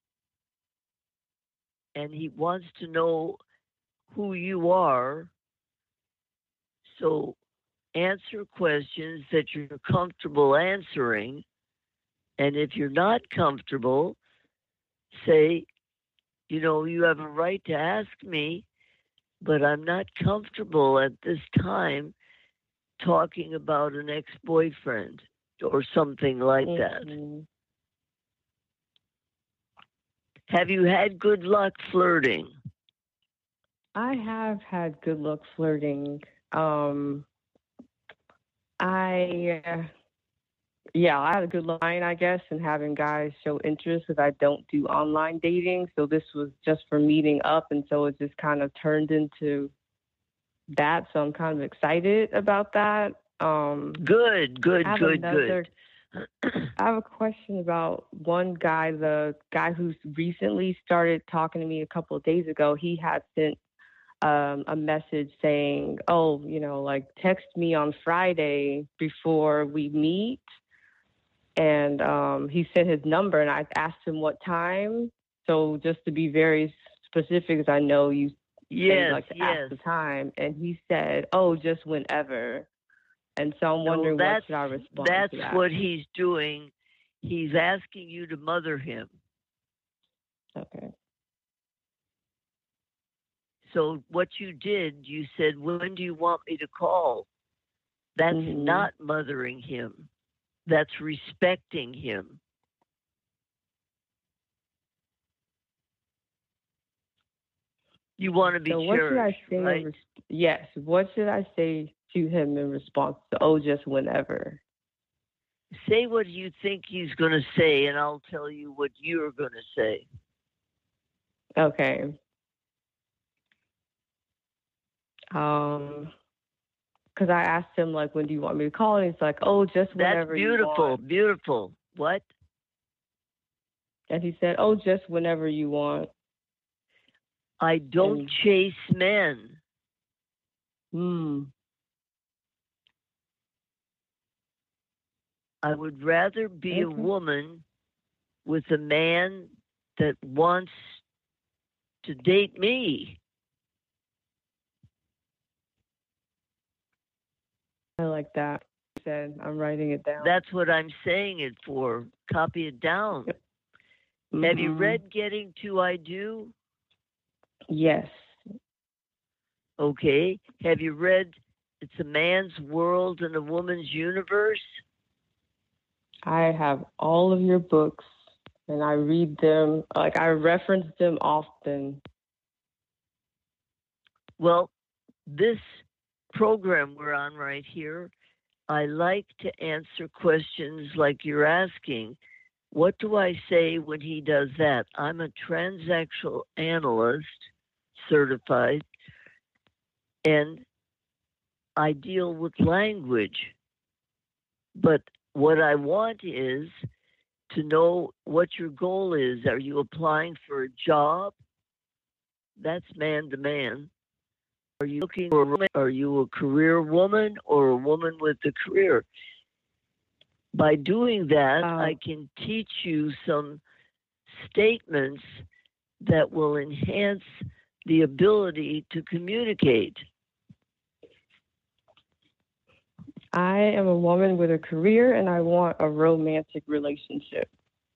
and he wants to know who you are. So answer questions that you're comfortable answering. And if you're not comfortable, say, you know, you have a right to ask me, but I'm not comfortable at this time talking about an ex-boyfriend or something like mm-hmm. that. Have you had good luck flirting? I have had good luck flirting. Um, I, uh, yeah, I had a good line, I guess, in having guys show interest because I don't do online dating. So this was just for meeting up. And so it just kind of turned into that. So I'm kind of excited about that. Um, good, good, good, another, good. I have a question about one guy, the guy who's recently started talking to me a couple of days ago. He had sent um, a message saying, oh, you know, like text me on Friday before we meet. And um, he sent his number and I asked him what time. So just to be very specific, because I know you yes, like to yes. ask the time. And he said, oh, just whenever. And so I'm wondering no, what should I respond that's to that? That's what he's doing. He's asking you to mother him. Okay. So what you did, you said, when do you want me to call? That's mm-hmm. not mothering him. That's respecting him. You want to be so what cherished, should I say right? Res- yes. What should I say to him in response to, oh, just whenever? Say what you think he's going to say, and I'll tell you what you're going to say. Okay. Um, because I asked him, like, when do you want me to call? And he's like, oh, just whenever you want. That's beautiful, beautiful. What? And he said, oh, just whenever you want. I don't and, chase men. Hmm. I would rather be okay. a woman with a man that wants to date me. I like that. He said, I'm writing it down. That's what I'm saying it for. Copy it down. Yep. Mm-hmm. Have you read Getting to I Do? Yes. Okay. Have you read It's a Man's World and a Woman's Universe? I have all of your books, and I read them. Like, I reference them often. Well, this program we're on right here, I like to answer questions like you're asking, what do I say when he does that? I'm a transactional analyst, certified, and I deal with language. But what I want is to know what your goal is. Are you applying for a job? That's man to man. Are you looking for a woman? Are you a career woman or a woman with a career? By doing that, Oh. I can teach you some statements that will enhance the ability to communicate. I am a woman with a career and I want a romantic relationship.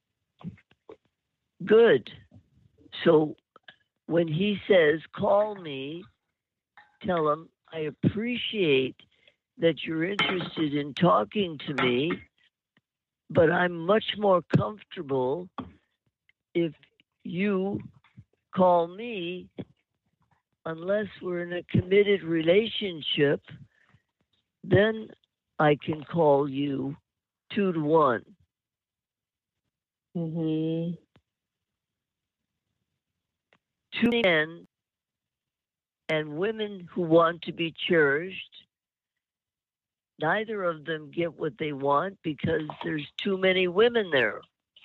Good. So when he says, call me, tell him, I appreciate that you're interested in talking to me, but I'm much more comfortable if you call me, unless we're in a committed relationship, then I can call you two to one. Mm-hmm. Two men and women who want to be cherished, neither of them get what they want because there's too many women there.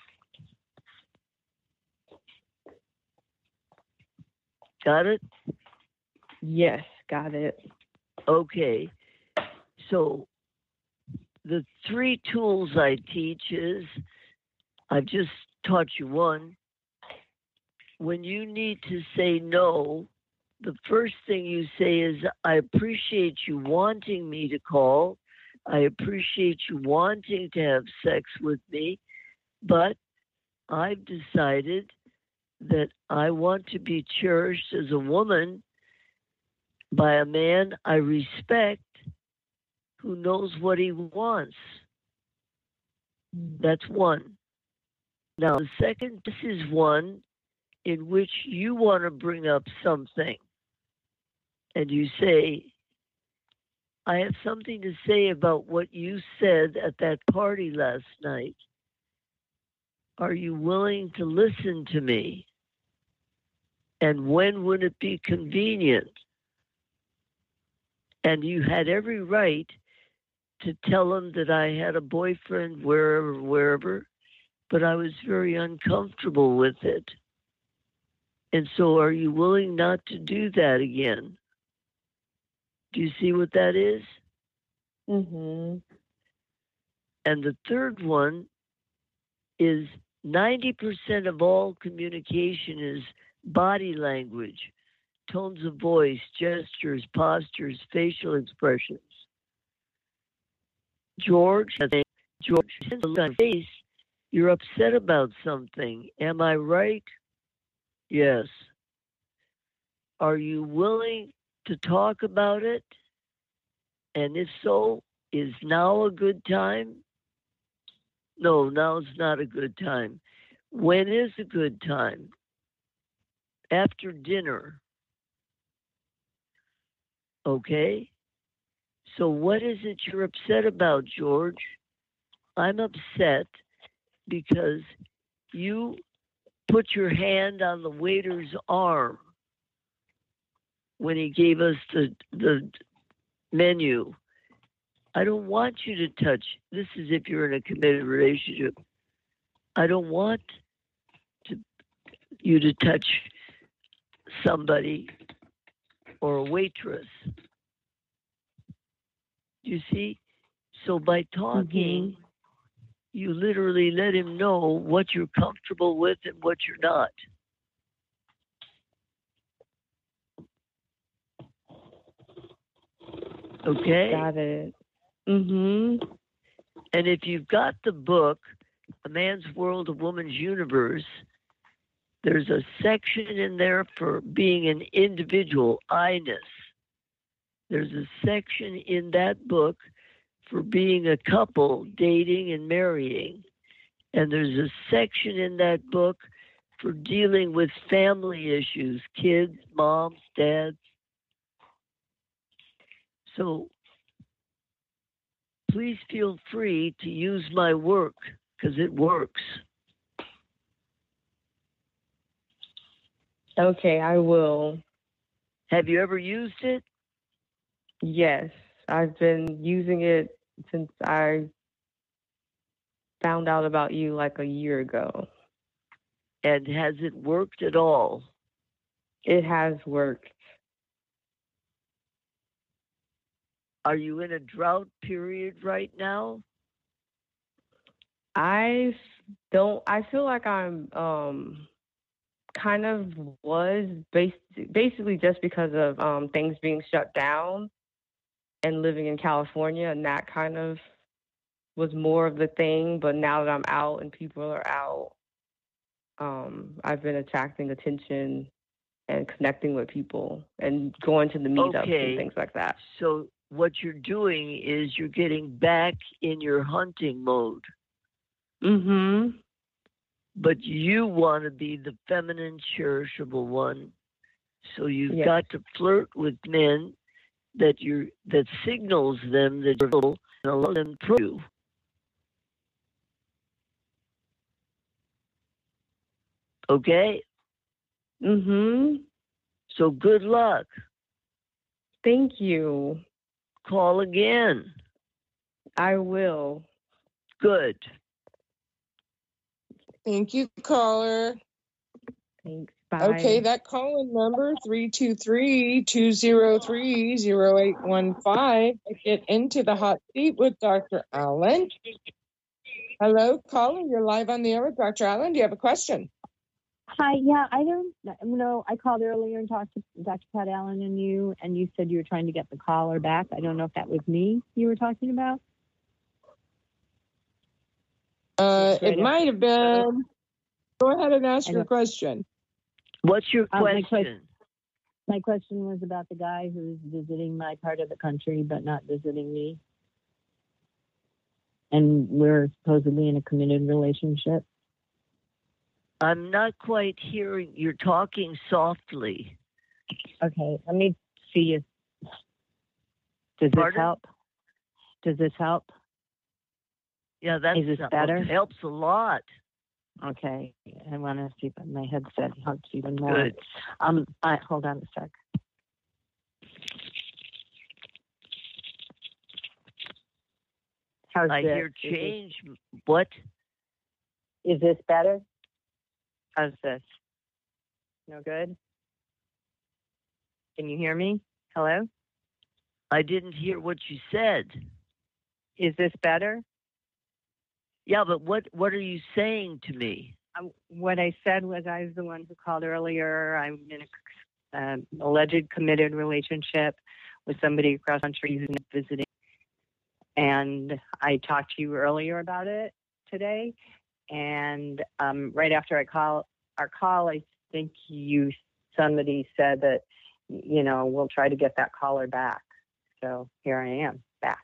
Got it? Yes, got it. Okay. So the three tools I teach is, I've just taught you one. When you need to say no, the first thing you say is, I appreciate you wanting me to call. I appreciate you wanting to have sex with me, but I've decided that I want to be cherished as a woman by a man I respect who knows what he wants. That's one. Now, the second, this is one in which you want to bring up something. And you say, I have something to say about what you said at that party last night. Are you willing to listen to me? And when would it be convenient? And you had every right to tell him that I had a boyfriend wherever, wherever, but I was very uncomfortable with it. And so are you willing not to do that again? Do you see what that is? Mm-hmm. And the third one is ninety percent of all communication is body language, tones of voice, gestures, postures, facial expressions. George, I think, George, look on face, you're upset about something. Am I right? Yes. Are you willing to talk about it? And if so, is now a good time? No, now's not a good time. When is a good time? After dinner. Okay? So what is it you're upset about, George? I'm upset because you put your hand on the waiter's arm when he gave us the the menu. I don't want you to touch. This is if you're in a committed relationship. I don't want to, you to touch somebody or a waitress. You see? So by talking, mm-hmm. you literally let him know what you're comfortable with and what you're not. Okay? Got it. Mm-hmm. And if you've got the book, A Man's World, A Woman's Universe, there's a section in there for being an individual, I-ness. There's a section in that book for being a couple, dating and marrying. And there's a section in that book for dealing with family issues, kids, moms, dads. So please feel free to use my work because it works. Okay, I will. Have you ever used it? Yes, I've been using it since I found out about you like a year ago. And has it worked at all? It has worked. Are you in a drought period right now? I don't, I feel like I'm um, kind of was bas- basically just because of um, things being shut down and living in California, and that kind of was more of the thing. But now that I'm out and people are out, um, I've been attracting attention and connecting with people and going to the meetups Okay. and things like that. So what you're doing is you're getting back in your hunting mode. Mm-hmm. But you want to be the feminine, cherishable one. So you've Yes. got to flirt with men that you're that signals them that you're and allow them through. Okay? Mm-hmm. So good luck. Thank you. Call again. I will. Good. Thank you, caller. Thanks. Bye. Okay, that call-in number, three two three, two zero three, zero eight one five. Get into the hot seat with Doctor Allen. Hello, caller. You're live on the air with Doctor Allen. Do you have a question? Hi, yeah, I don't you know. I called earlier and talked to Doctor Pat Allen and you, and you said you were trying to get the caller back. I don't know if that was me you were talking about. Uh, Right it might have been. Go ahead and ask I your don't- question. What's your Uh, my question? que- My question was about the guy who's visiting my part of the country but not visiting me. And we're supposedly in a committed relationship. I'm not quite hearing. You're talking softly. Okay, let me see if does Pardon? this help? Does this help? Yeah, that's Is this that better? helps a lot. Okay, I want to see if my headset helps even more. Good. Um, I, hold on a sec. How's I this? hear Is this- change. What? Is this better? How's this? No good? Can you hear me? Hello? I didn't hear what you said. Is this better? Yeah, but what what are you saying to me? Um, what I said was I was the one who called earlier. I'm in an uh, alleged committed relationship with somebody across the country who's visiting. And I talked to you earlier about it today. And um, right after I call our call, I think you somebody said that, you know, we'll try to get that caller back. So here I am, back.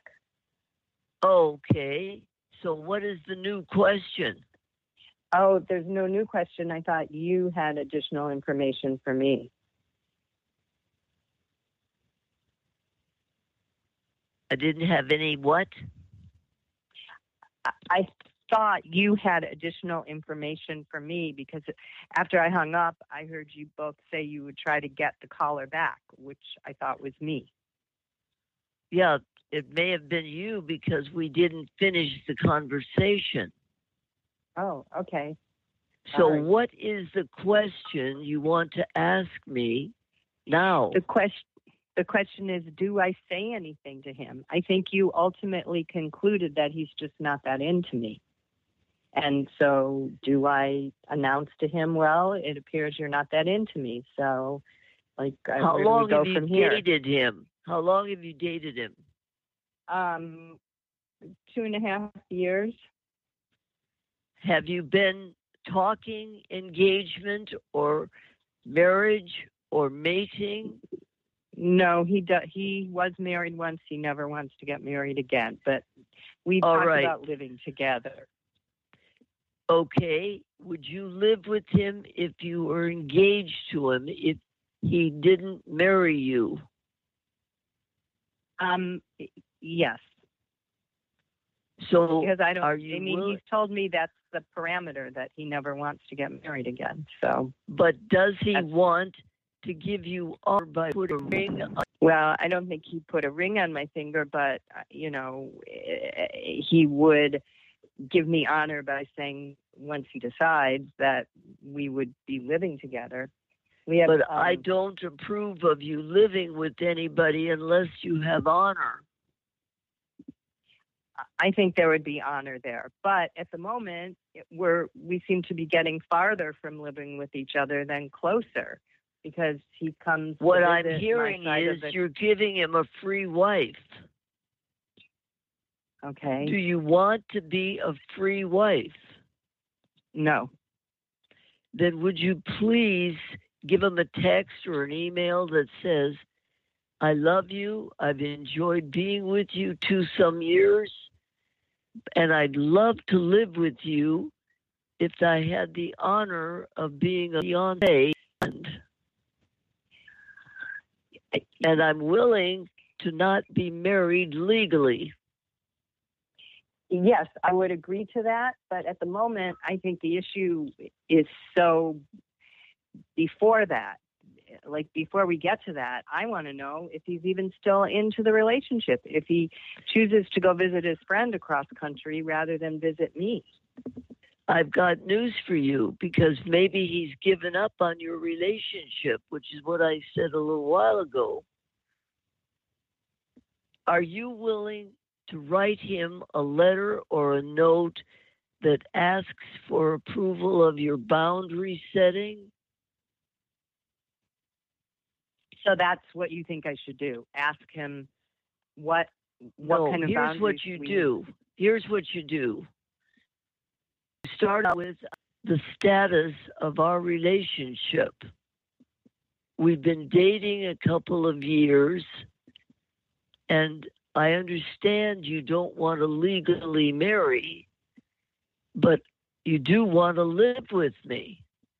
Okay. So what is the new question? Oh, there's no new question. I thought you had additional information for me. I didn't have any what? I- I thought you had additional information for me because after I hung up, I heard you both say you would try to get the caller back, which I thought was me. Yeah, it may have been you because we didn't finish the conversation. Oh, okay. So All right. what is the question you want to ask me now? The question the question is, do I say anything to him? I think you ultimately concluded that he's just not that into me. And so do I announce to him, well, it appears you're not that into me. So like How where do long we go have you from here? dated him? How long have you dated him? Um two and a half years. Have you been talking engagement or marriage or mating? No, he do, he was married once. He never wants to get married again. But we All talked right. about living together. Okay. Would you live with him if you were engaged to him if he didn't marry you? Um, yes. So because I don't. Are you I mean, will- he's told me that's the parameter, that he never wants to get married again. So, but does he That's- want to give you honor by putting a ring on? well, I don't think he put a ring on my finger, but uh, you know, eh, he would give me honor by saying once he decides that we would be living together. We have, But um, I don't approve of you living with anybody unless you have honor. I think there would be honor there. But at the moment, we're, we seem to be getting farther from living with each other than closer, because he comes to What I'm visit my hearing side of is the- you're giving him a free wife. Okay. Do you want to be a free wife? No. Then would you please give him a text or an email that says, I love you, I've enjoyed being with you two some years, and I'd love to live with you if I had the honor of being a fiancé, and, and I'm willing to not be married legally. Yes, I would agree to that. But at the moment, I think the issue is so before that, like before we get to that, I want to know if he's even still into the relationship, if he chooses to go visit his friend across country rather than visit me. I've got news for you, because maybe he's given up on your relationship, which is what I said a little while ago. Are you willing to write him a letter or a note that asks for approval of your boundary setting? So that's what you think I should do. Ask him what what no, kind of here's boundaries what you we- do. Here's what you do. Start out with the status of our relationship. We've been dating a couple of years, and I understand you don't want to legally marry, but you do want to live with me.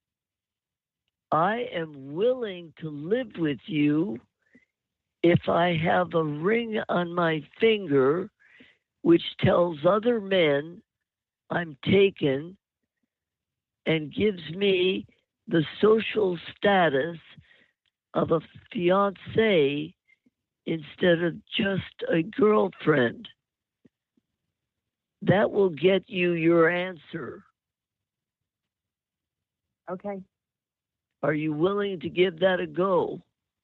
I am willing to live with you if I have a ring on my finger which tells other men I'm taken and gives me the social status of a fiancé instead of just a girlfriend. That will get you your answer. Okay. Are you willing to give that a go?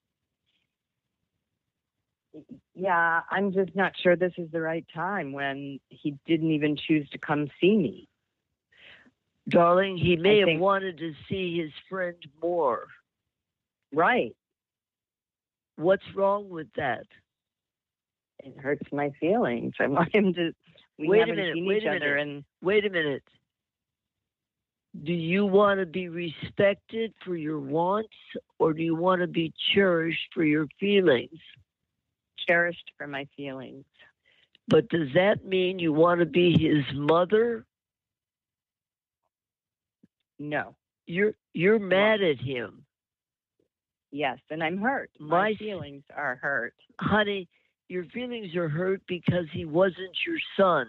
Yeah, I'm just not sure this is the right time when he didn't even choose to come see me. Darling, he may I have think- wanted to see his friend more. Right. What's wrong with that? It hurts my feelings. I want him to. We Wait a haven't minute, seen wait each a other, minute. and Wait a minute. Do you want to be respected for your wants, or do you want to be cherished for your feelings? cherished for my feelings. But does that mean you want to be his mother? No. You're you're mad at him. Yes, and I'm hurt. My My s- feelings are hurt. Honey, your feelings are hurt because he wasn't your son.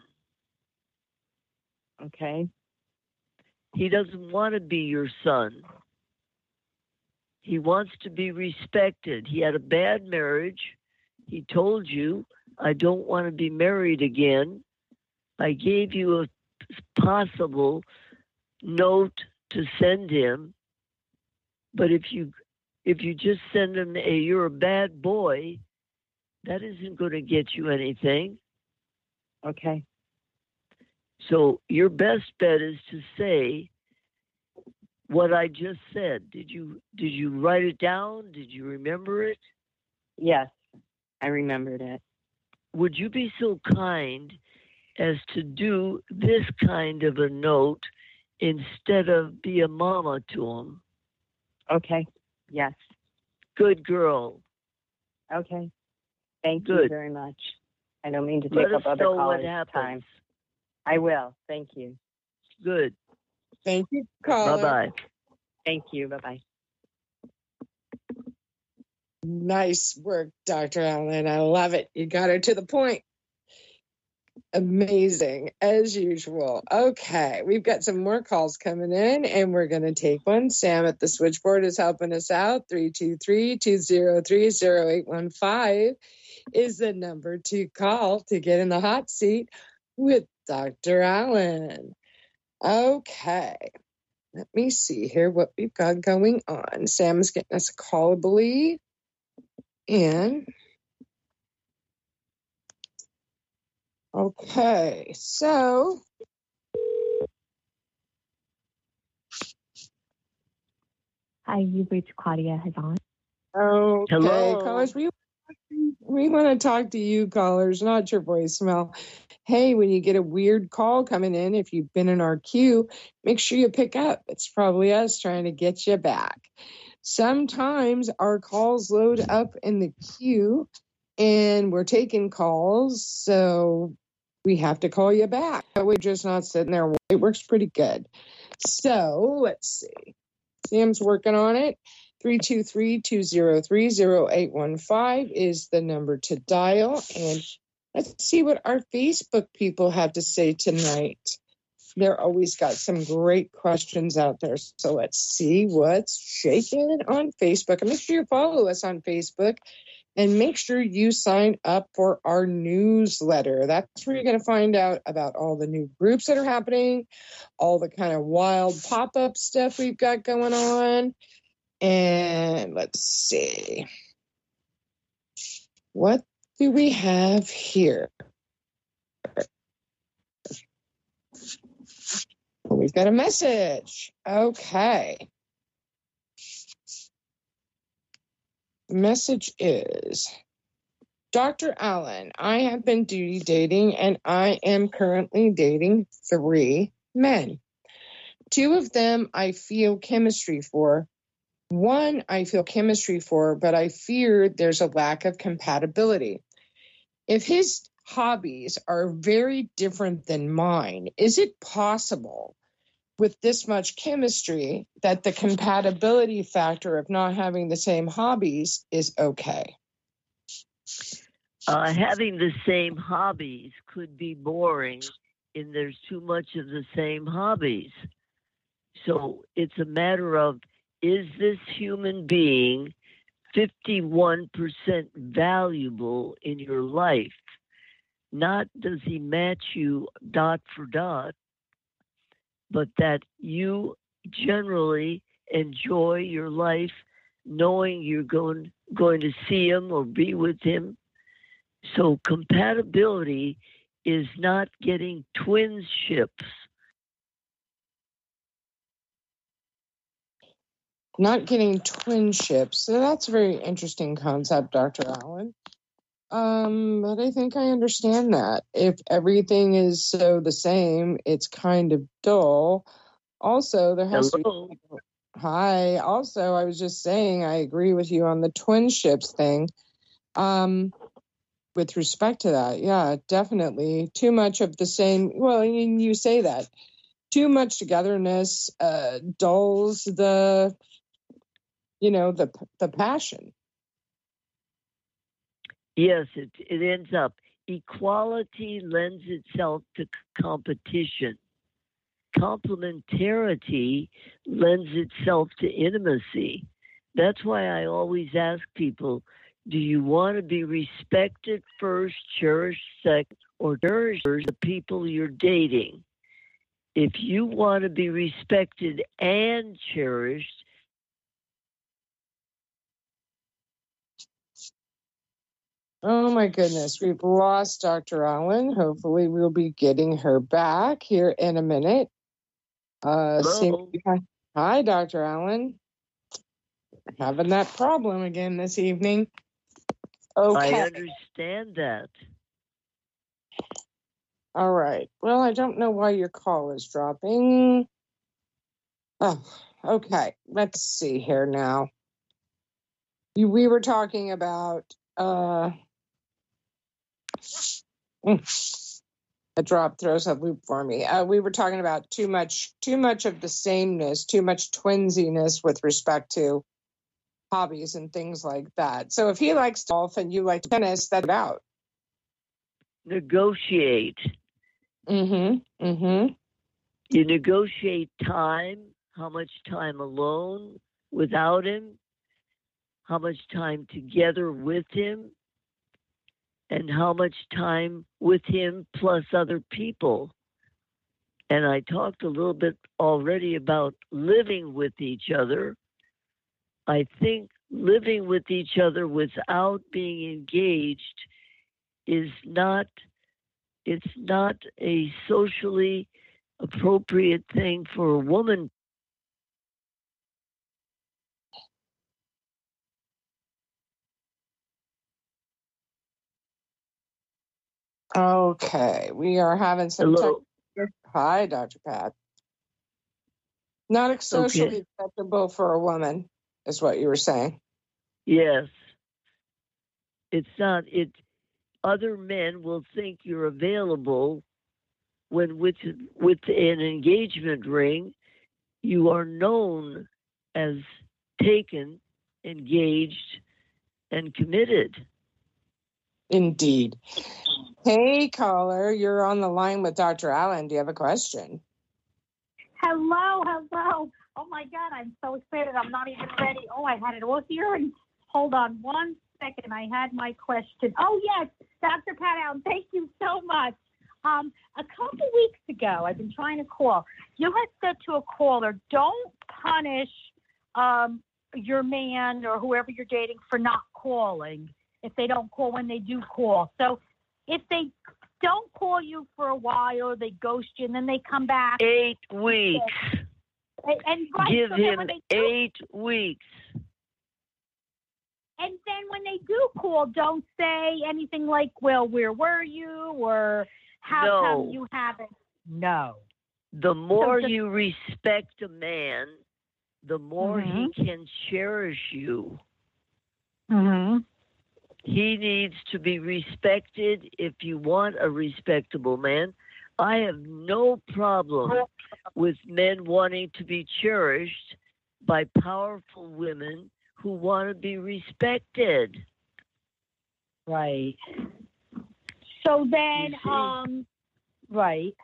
Okay. He doesn't want to be your son. He wants to be respected. He had a bad marriage. He told you, I don't want to be married again. I gave you a possible note to send him. But if you if you just send him a you're a bad boy, that isn't going to get you anything. Okay. So your best bet is to say what I just said. Did you did you write it down? Did you remember it? Yes, I remembered it. Would you be so kind as to do this kind of a note instead of be a mama to him? Okay. Yes. Good girl. Okay. Thank you Good. very much. I don't mean to take Let up us other know what callers' happens. time. I will. Thank you. Good. Thank you, caller. Bye-bye. Thank you. Bye-bye. Nice work, Doctor Allen. I love it. You got her to the point. Amazing, as usual. Okay, we've got some more calls coming in, and we're going to take one. Sam at the switchboard is helping us out. three two three, two zero three, zero eight one five is the number to call to get in the hot seat with Doctor Allen. Okay, let me see here what we've got going on. Sam is getting us a call, I believe. And okay, so hi, you've reached Claudia Hazan. Okay, Hello. callers, we we want to talk to you, callers, not your voicemail. Hey, when you get a weird call coming in, if you've been in our queue, make sure you pick up. It's probably us trying to get you back. Sometimes our calls load up in the queue, and we're taking calls, so we have to call you back. We're just not sitting there. It works pretty good. So let's see. Sam's working on it. three two three, two zero three, zero eight one five is the number to dial. And let's see what our Facebook people have to say tonight. They're always got some great questions out there. So let's see what's shaking on Facebook. And make sure you follow us on Facebook. And make sure you sign up for our newsletter. That's where you're going to find out about all the new groups that are happening, all the kind of wild pop-up stuff we've got going on. And let's see. What do we have here? We've got a message. Okay. The message is, Doctor Allen, I have been duty dating and I am currently dating three men. Two of them I feel chemistry for. One I feel chemistry for, but I fear there's a lack of compatibility. If his hobbies are very different than mine, is it possible with this much chemistry that the compatibility factor of not having the same hobbies is okay? Uh, having the same hobbies could be boring and there's too much of the same hobbies. So it's a matter of, is this human being fifty-one percent valuable in your life? Not does he match you dot for dot, but that you generally enjoy your life knowing you're going, going to see him or be with him. So compatibility is not getting twinships. Not getting twinships. So that's a very interesting concept, Doctor Allen. Um, but I think I understand that. If everything is so the same, it's kind of dull. Also, there has Hello? to be... Hi. Also, I was just saying I agree with you on the twinships thing. Um, with respect to that, yeah, definitely. Too much of the same... Well, I mean, you say that. Too much togetherness uh, dulls the... you know, the the passion. Yes, it, it ends up. Equality lends itself to competition. Complementarity lends itself to intimacy. That's why I always ask people, do you want to be respected first, cherished second, or cherish the people you're dating? If you want to be respected and cherished, Oh my goodness, we've lost Doctor Allen. Hopefully we'll be getting her back here in a minute. Uh, hello? Sam, hi, Doctor Allen. Having that problem again this evening. Okay. I understand that. All right. Well, I don't know why your call is dropping. Oh, okay. Let's see here now. You, we were talking about... Uh, a drop throws a loop for me. Uh, we were talking about too much, too much of the sameness, too much twinsiness with respect to hobbies and things like that. So if he likes golf and you like tennis, that's out. Negotiate. Mm-hmm. Mm-hmm. You negotiate time, how much time alone without him, how much time together with him, and how much time with him plus other people. And I talked a little bit already about living with each other. I think living with each other without being engaged is not, it's not a socially appropriate thing for a woman. Okay, we are having some. Hello? Tech- Hi, Doctor Pat. Not socially Okay. acceptable for a woman, is what you were saying. Yes. It's not, it, other men will think you're available when with, with an engagement ring, you are known as taken, engaged, and committed. Indeed. Hey, caller, you're on the line with Doctor Allen. Do you have a question? Hello, hello. Oh my God, I'm so excited. I'm not even ready. Oh, I had it all here. And hold on one second. I had my question. Oh yes, Doctor Pat Allen, thank you so much. Um, a couple weeks ago, I've been trying to call. You had said to a caller, don't punish um, your man or whoever you're dating for not calling if they don't call when they do call. So if they don't call you for a while, they ghost you, and then they come back. Eight weeks. And, and right, Give so him when they do, eight weeks. And then when they do call, don't say anything like, well, where were you? Or how No. come you haven't? No. The more So just- you respect a man, the more Mhm. he can cherish you. Mm-hmm. He needs to be respected if you want a respectable man. I have no problem with men wanting to be cherished by powerful women who want to be respected. Right. So then, You see? um, right.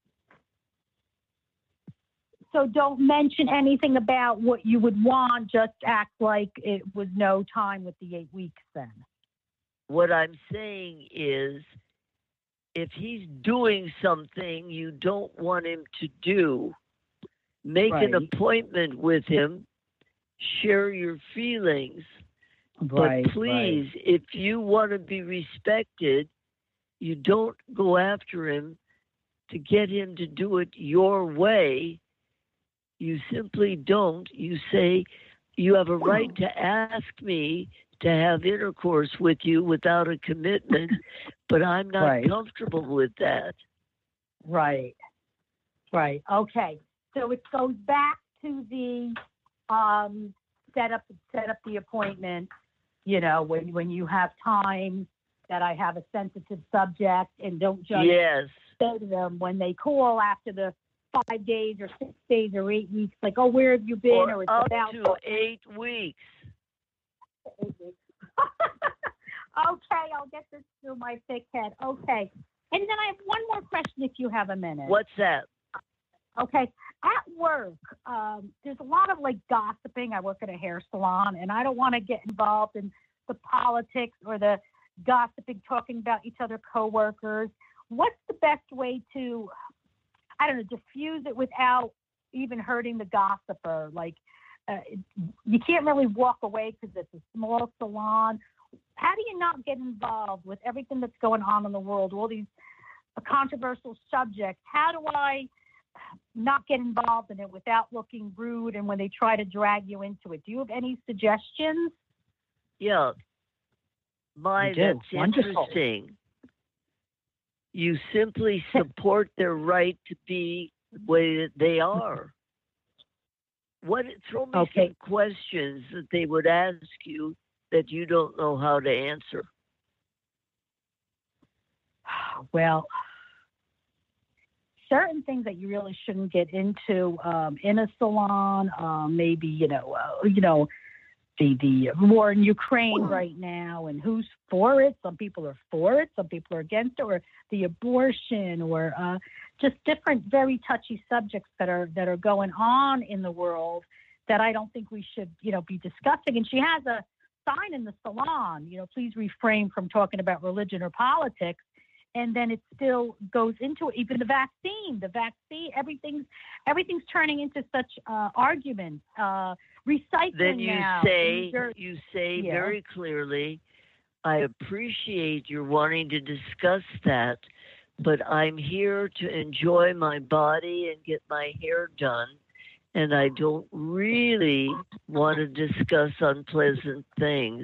So don't mention anything about what you would want. Just act like it was no time with the eight weeks then. What I'm saying is, if he's doing something you don't want him to do, make an Right. appointment with him, share your feelings. Right, But please, if you want to be respected, you don't go after him to get him to do it your way. You simply don't. You say, you have a right to ask me to have intercourse with you without a commitment, but I'm not Right. comfortable with that. Right. Right. Okay. So it goes back to the um, set up set up the appointment. You know, when when you have time, that I have a sensitive subject, and don't just Yes. say to them when they call after the five days or six days or eight weeks, like, oh, where have you been? Or Or it's up about to eight weeks. Okay, I'll get this through my thick head. Okay. And then I have one more question if you have a minute. What's that? Okay. At work, um, there's a lot of like gossiping. I work at a hair salon, and I don't want to get involved in the politics or the gossiping, talking about each other coworkers. What's the best way to, I don't know, diffuse it without even hurting the gossiper? Like, uh, you can't really walk away because it's a small salon. How do you not get involved with everything that's going on in the world, all these controversial subjects? How do I not get involved in it without looking rude and when they try to drag you into it? Do you have any suggestions? Yeah. My, You do. that's Wonderful. interesting. You simply support their right to be the way that they are. What? Throw me Okay. some questions that they would ask you that you don't know how to answer. Well, certain things that you really shouldn't get into um, in a salon, um, maybe, you know, uh, you know, the the war in Ukraine right now and who's for it. Some people are for it, some people are against it, or the abortion, or uh, just different very touchy subjects that are that are going on in the world that I don't think we should, you know, be discussing. And she has a sign in the salon, you know, please refrain from talking about religion or politics. And then it still goes into it. Even the vaccine, the vaccine, everything's everything's turning into such uh, arguments. Uh, recycling. Then you now. say There, you say yeah. very clearly, I appreciate your wanting to discuss that, but I'm here to enjoy my body and get my hair done, and I don't really want to discuss unpleasant things.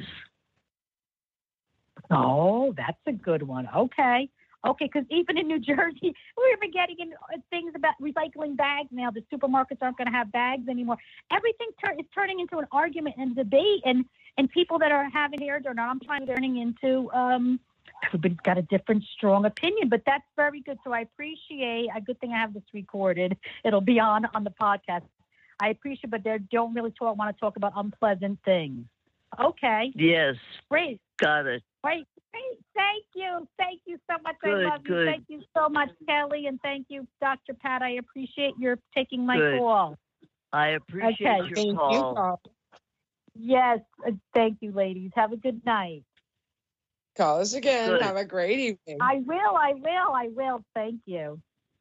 Oh, that's a good one. Okay. Okay, because even in New Jersey, we're even getting in things about recycling bags now. The supermarkets aren't going to have bags anymore. Everything tur- is turning into an argument and debate, and, and people that are having hair or not, I'm trying to turning into, um, everybody's got a different strong opinion, but that's very good. So I appreciate, a good thing I have this recorded. It'll be on, on the podcast. I appreciate, but they don't really talk, want to talk about unpleasant things. Okay. Yes. Great. Got it. Great. Great. Thank you. Thank you so much. Good, I love good. you. Thank you so much, Kelly. And thank you, Doctor Pat. I appreciate your taking my Good. call. I appreciate Okay. your Thank call. you, Paul. Yes. uh, Thank you, ladies. Have a good night. Call us again. Good. Have a great evening. I will. I will. I will. Thank you.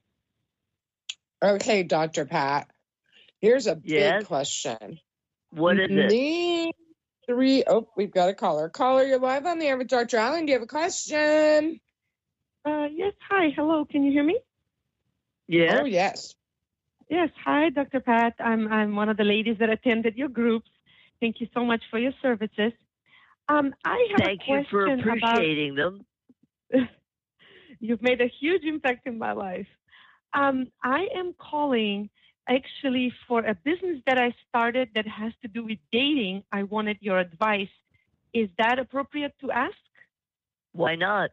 Okay, Doctor Pat. Here's a Yes? big question. What is it? Name three. Oh, we've got a caller. Caller, you're live on the air with Doctor Allen. Do you have a question? Uh, yes, hi. Hello. Can you hear me? Yes. Oh, yes. Yes, hi, Doctor Pat. I'm I'm one of the ladies that attended your groups. Thank you so much for your services. Um, I have Thank a you for question appreciating them. about, you've made a huge impact in my life. Um, I am calling actually for a business that I started that has to do with dating. I wanted your advice. Is that appropriate to ask? Why not?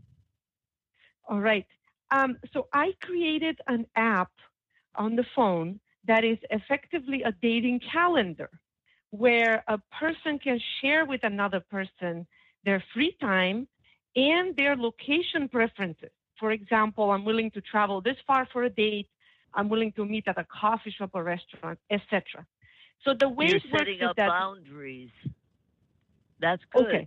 All right. Um, so I created an app on the phone that is effectively a dating calendar where a person can share with another person their free time and their location preferences. For example, I'm willing to travel this far for a date. I'm willing to meet at a coffee shop or restaurant, et cetera. So the way You're it works setting is up that boundaries. That's good. okay,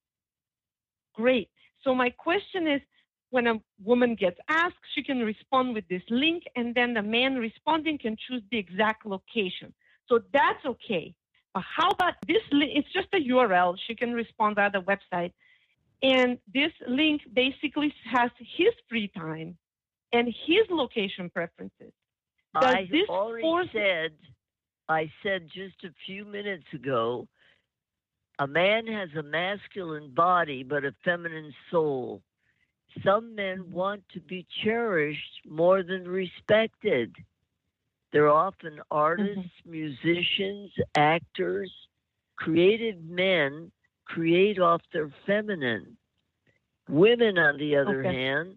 great. So my question is, when a woman gets asked, she can respond with this link, and then the man responding can choose the exact location. So that's okay. But how about this link? It's just a U R L. She can respond via the website. And this link basically has his free time and his location preferences. Does I this already force- said, I said just a few minutes ago, a man has a masculine body but a feminine soul. Some men want to be cherished more than respected. They're often artists, mm-hmm. musicians, actors. Creative men create off their feminine. Women, on the other okay. hand,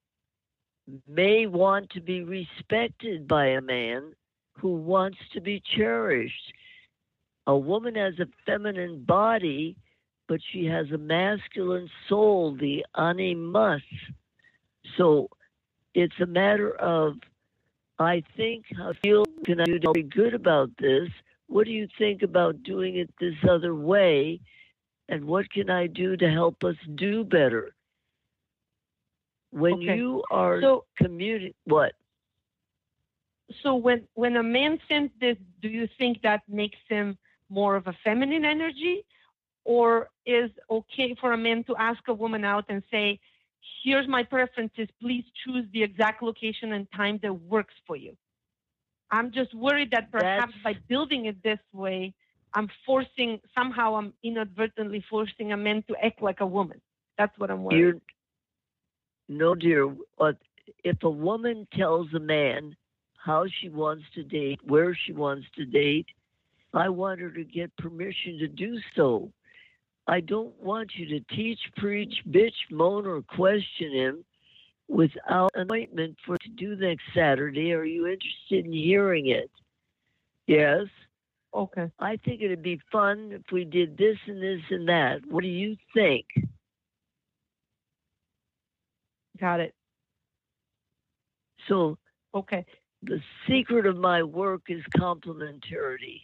may want to be respected by a man who wants to be cherished. A woman has a feminine body, but she has a masculine soul, the animus. So it's a matter of, I think, I feel can I do to be good about this? What do you think about doing it this other way? And what can I do to help us do better? When okay. you are so, communicating, what? So when, when a man sends this, do you think that makes him more of a feminine energy? Or is okay for a man to ask a woman out and say, here's my preferences, please choose the exact location and time that works for you? I'm just worried that perhaps That's... by building it this way, I'm forcing, somehow I'm inadvertently forcing a man to act like a woman. That's what I'm worried. You're... No, dear. If a woman tells a man how she wants to date, where she wants to date, I want her to get permission to do so. I don't want you to teach, preach, bitch, moan, or question him without an appointment for to do next Saturday. Are you interested in hearing it? Yes. Okay. I think it'd be fun if we did this and this and that. What do you think? Got it. So, okay. The secret of my work is complementarity.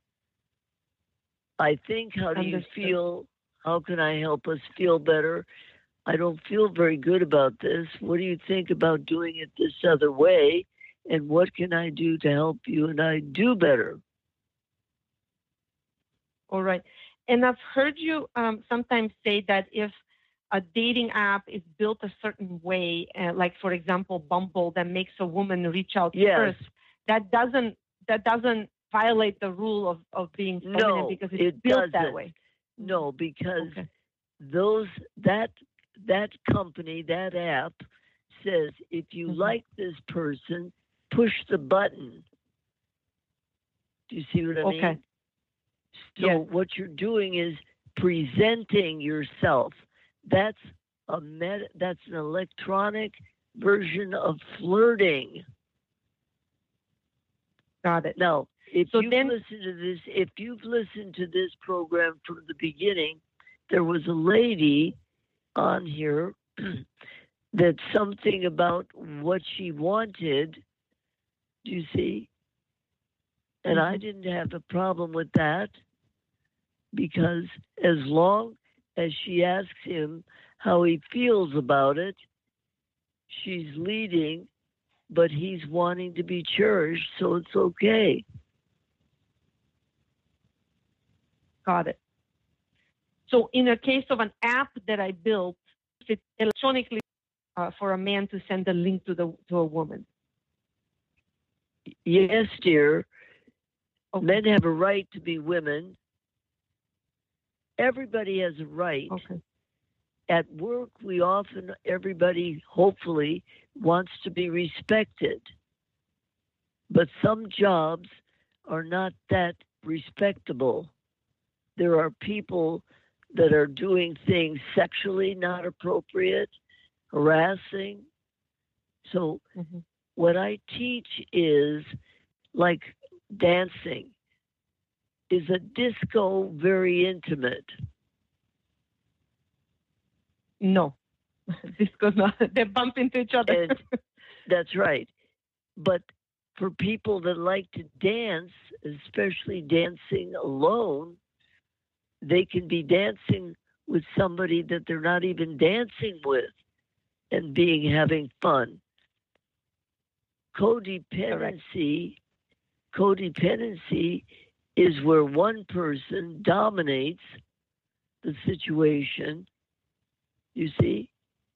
I think, how do Understood. you feel? How can I help us feel better? I don't feel very good about this. What do you think about doing it this other way? And what can I do to help you and I do better? All right. And I've heard you um, sometimes say that if a dating app is built a certain way, uh, like for example, Bumble, that makes a woman reach out yes. first, that doesn't that doesn't violate the rule of, of being feminine no, because it's it built doesn't. that way. No, because okay. those that that company, that app says if you mm-hmm. like this person, push the button. Do you see what I okay. mean? So yes. what you're doing is presenting yourself. That's a med- that's an electronic version of flirting. Got it. Now, if so you've then, listened to this, if you've listened to this program from the beginning, there was a lady on here that something about what she wanted. Do you see? And mm-hmm. I didn't have a problem with that because as long as she asks him how he feels about it, she's leading, but he's wanting to be cherished, so it's okay. Got it. So in a case of an app that I built, it's electronically uh, for a man to send a link to the to a woman. Yes, dear. Okay. Men have a right to be women. Everybody has a right. Okay. At work, we often, everybody hopefully wants to be respected. But some jobs are not that respectable. There are people that are doing things sexually not appropriate, harassing. So mm-hmm. what I teach is like dancing. Is a disco very intimate? No. Disco's not. They bump into each other. And that's right. But for people that like to dance, especially dancing alone, they can be dancing with somebody that they're not even dancing with and being having fun. Codependency, codependency is where one person dominates the situation, you see?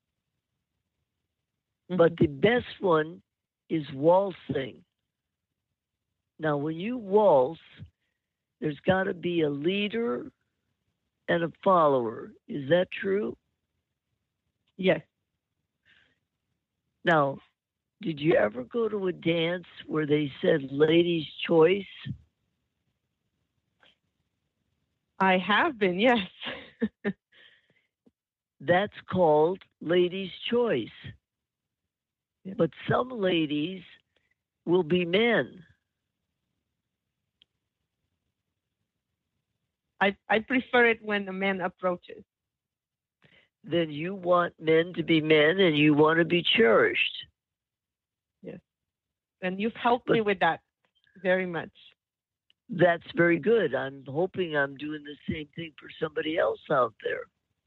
Mm-hmm. But the best one is waltzing. Now, when you waltz, there's got to be a leader and a follower. Is that true? Yes. Now, did you ever go to a dance where they said ladies' choice? I have been, yes. That's called ladies' choice. Yeah. But some ladies will be men. I, I prefer it when a man approaches. Then you want men to be men and you want to be cherished. Yes. And you've helped but, me with that very much. That's very good. I'm hoping I'm doing the same thing for somebody else out there.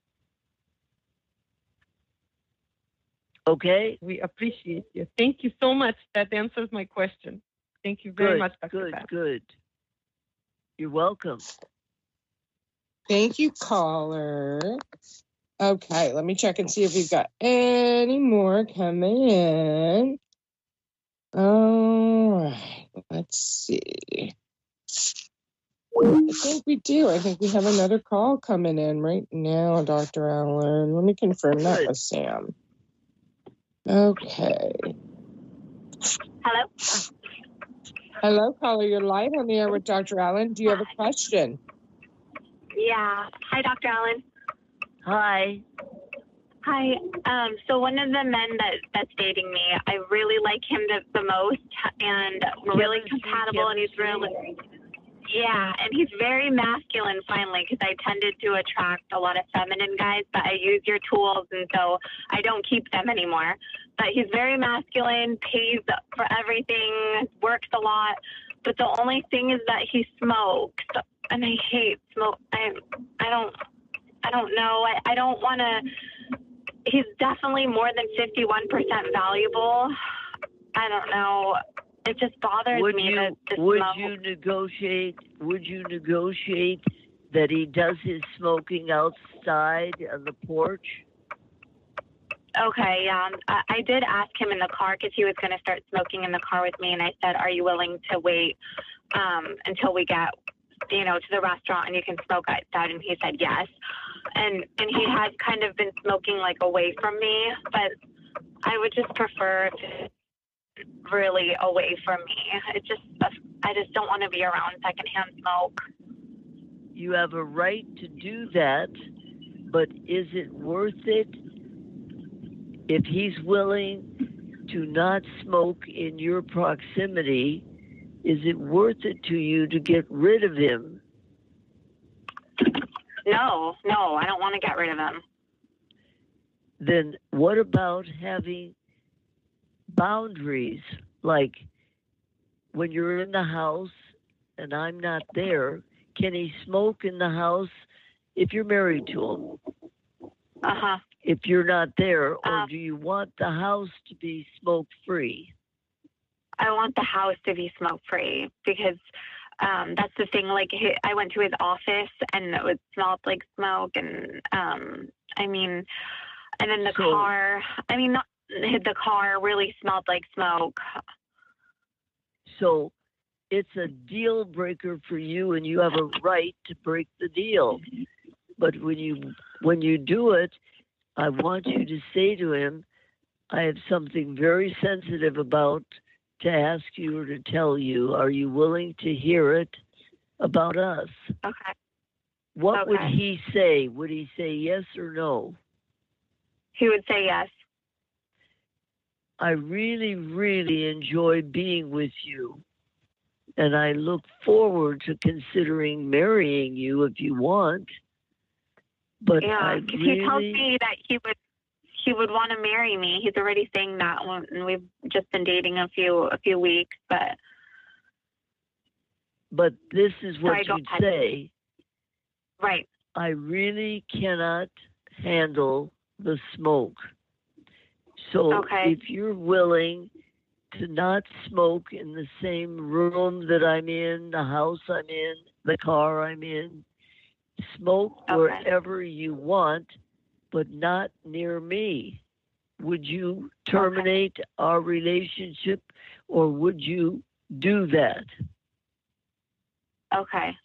Okay? We appreciate you. Thank you so much. That answers my question. Thank you very good, much, Doctor Good, Pat. good. You're welcome. Thank you, caller. Okay, let me check and see if we've got any more coming in. All right, let's see. I think we do. I think we have another call coming in right now, Doctor Allen. Let me confirm that Good. with Sam. Okay. Hello? Hello, caller. You're live on the air with Doctor Allen. Do you have a question? Yeah. Hi, Doctor Allen. Hi. Hi. Um, so one of the men that, that's dating me, I really like him the, the most, and we're really compatible, and he's really, Yeah, and he's very masculine finally because I tended to attract a lot of feminine guys, but I use your tools and so I don't keep them anymore. But he's very masculine, pays for everything, works a lot. But the only thing is that he smokes, and I hate smoke. I I don't I don't know. I, I don't want to. He's definitely more than fifty-one percent valuable. I don't know. It just bothers would me you, that the would smoke. you negotiate? Would you negotiate that he does his smoking outside on the porch? Okay, yeah. I, I did ask him in the car because he was going to start smoking in the car with me, and I said, "Are you willing to wait um, until we get, you know, to the restaurant and you can smoke outside?" And he said yes. And and he has kind of been smoking like away from me, but I would just prefer to really away from me. It just, I just don't want to be around secondhand smoke. You have a right to do that, but is it worth it if he's willing to not smoke in your proximity? Is it worth it to you to get rid of him? No, no, I don't want to get rid of him. Then what about having boundaries? Like when you're in the house and I'm not there, can he smoke in the house if you're married to him? Uh-huh. If you're not there, or Uh, do you want the house to be smoke-free? I want the house to be smoke-free because um, that's the thing. Like, he, I went to his office and it was, smelled like smoke, and um, I mean, and then the So- car. I mean, not the car really smelled like smoke. So it's a deal breaker for you, and you have a right to break the deal. But when you when you do it, I want you to say to him, I have something very sensitive about to ask you or to tell you. Are you willing to hear it about us? Okay. What would Okay. he say? Would he say yes or no? He would say yes. I really, really enjoy being with you. And I look forward to considering marrying you if you want. But Yeah, I because really, he tells me that he would he would want to marry me. He's already saying that, when, and we've just been dating a few a few weeks. But but this is what Sorry, go you'd ahead. say. right, I really cannot handle the smoke. So Okay. if you're willing to not smoke in the same room that I'm in, the house I'm in, the car I'm in, smoke Okay. wherever you want, but not near me. Would you terminate our relationship, or would you do that? okay,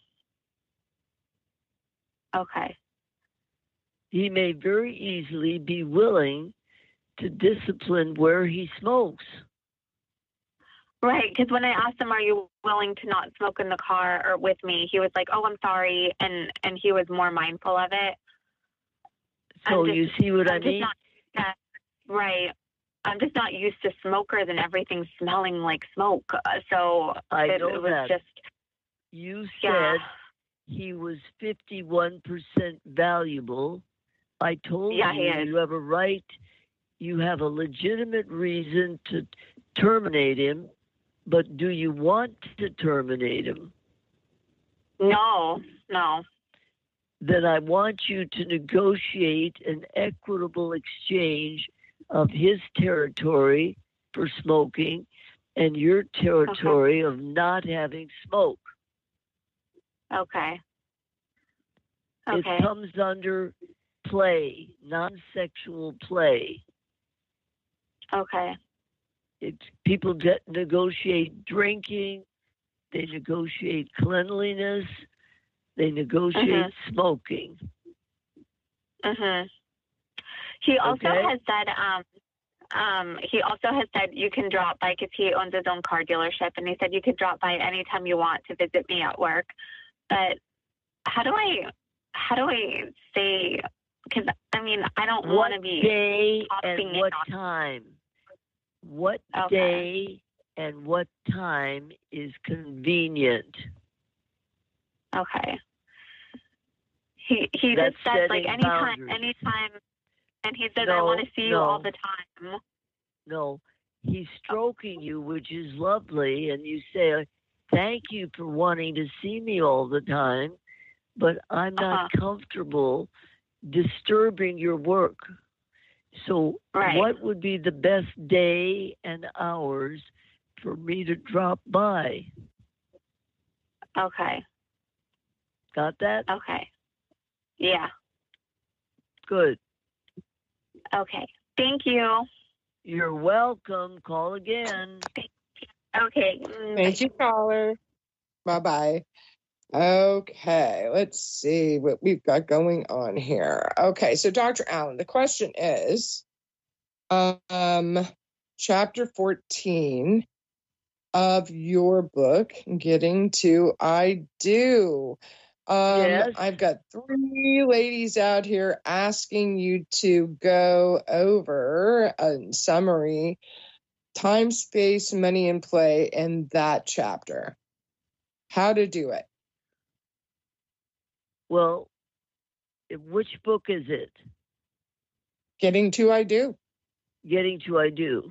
okay, He may very easily be willing to discipline where he smokes. right. Because when I asked him, "Are you willing to not smoke in the car or with me?" he was like, "Oh, I'm sorry," and and he was more mindful of it. So I'm just- you see what I'm I just mean? not- uh, right. I'm just not used to smokers and everything smelling like smoke. Uh, So I it, know it was that. just You yeah. said he was fifty-one percent valuable. I told Yeah, you he is. you have a right, you have a legitimate reason to terminate him, but do you want to terminate him? No, no. Then I want you to negotiate an equitable exchange of his territory for smoking and your territory of not having smoke. Okay. Okay. It comes under play, non-sexual play. Okay. It's, people get, negotiate drinking, they negotiate cleanliness, they negotiate smoking. Mhm. He also Okay. has said um um he also has said you can drop by because he owns his own car dealership, and he said you could drop by anytime you want to visit me at work. But how do I how do I say? Because I mean I don't What want to be day popping and in what on- time? What Okay. day and what time is convenient? Okay. He he That's just said like setting anytime, boundaries. anytime, and he says No, I want to see you no. all the time. No, he's stroking you, which is lovely, and you say, thank you for wanting to see me all the time, but I'm not Uh-huh. comfortable disturbing your work. So Right. what would be the best day and hours for me to drop by? Okay. Got that? Okay. Yeah. Good. Okay. Thank you. You're welcome. Call again. Okay. Mm, Thank you, caller. Bye bye. Okay, let's see what we've got going on here. Okay, so Doctor Allen, the question is um, chapter fourteen of your book, Getting to I Do. Um, Yes. I've got three ladies out here asking you to go over a summary, time, space, money, and play in that chapter. How to do it. Well, which book is it? Getting to I Do. Getting to I Do.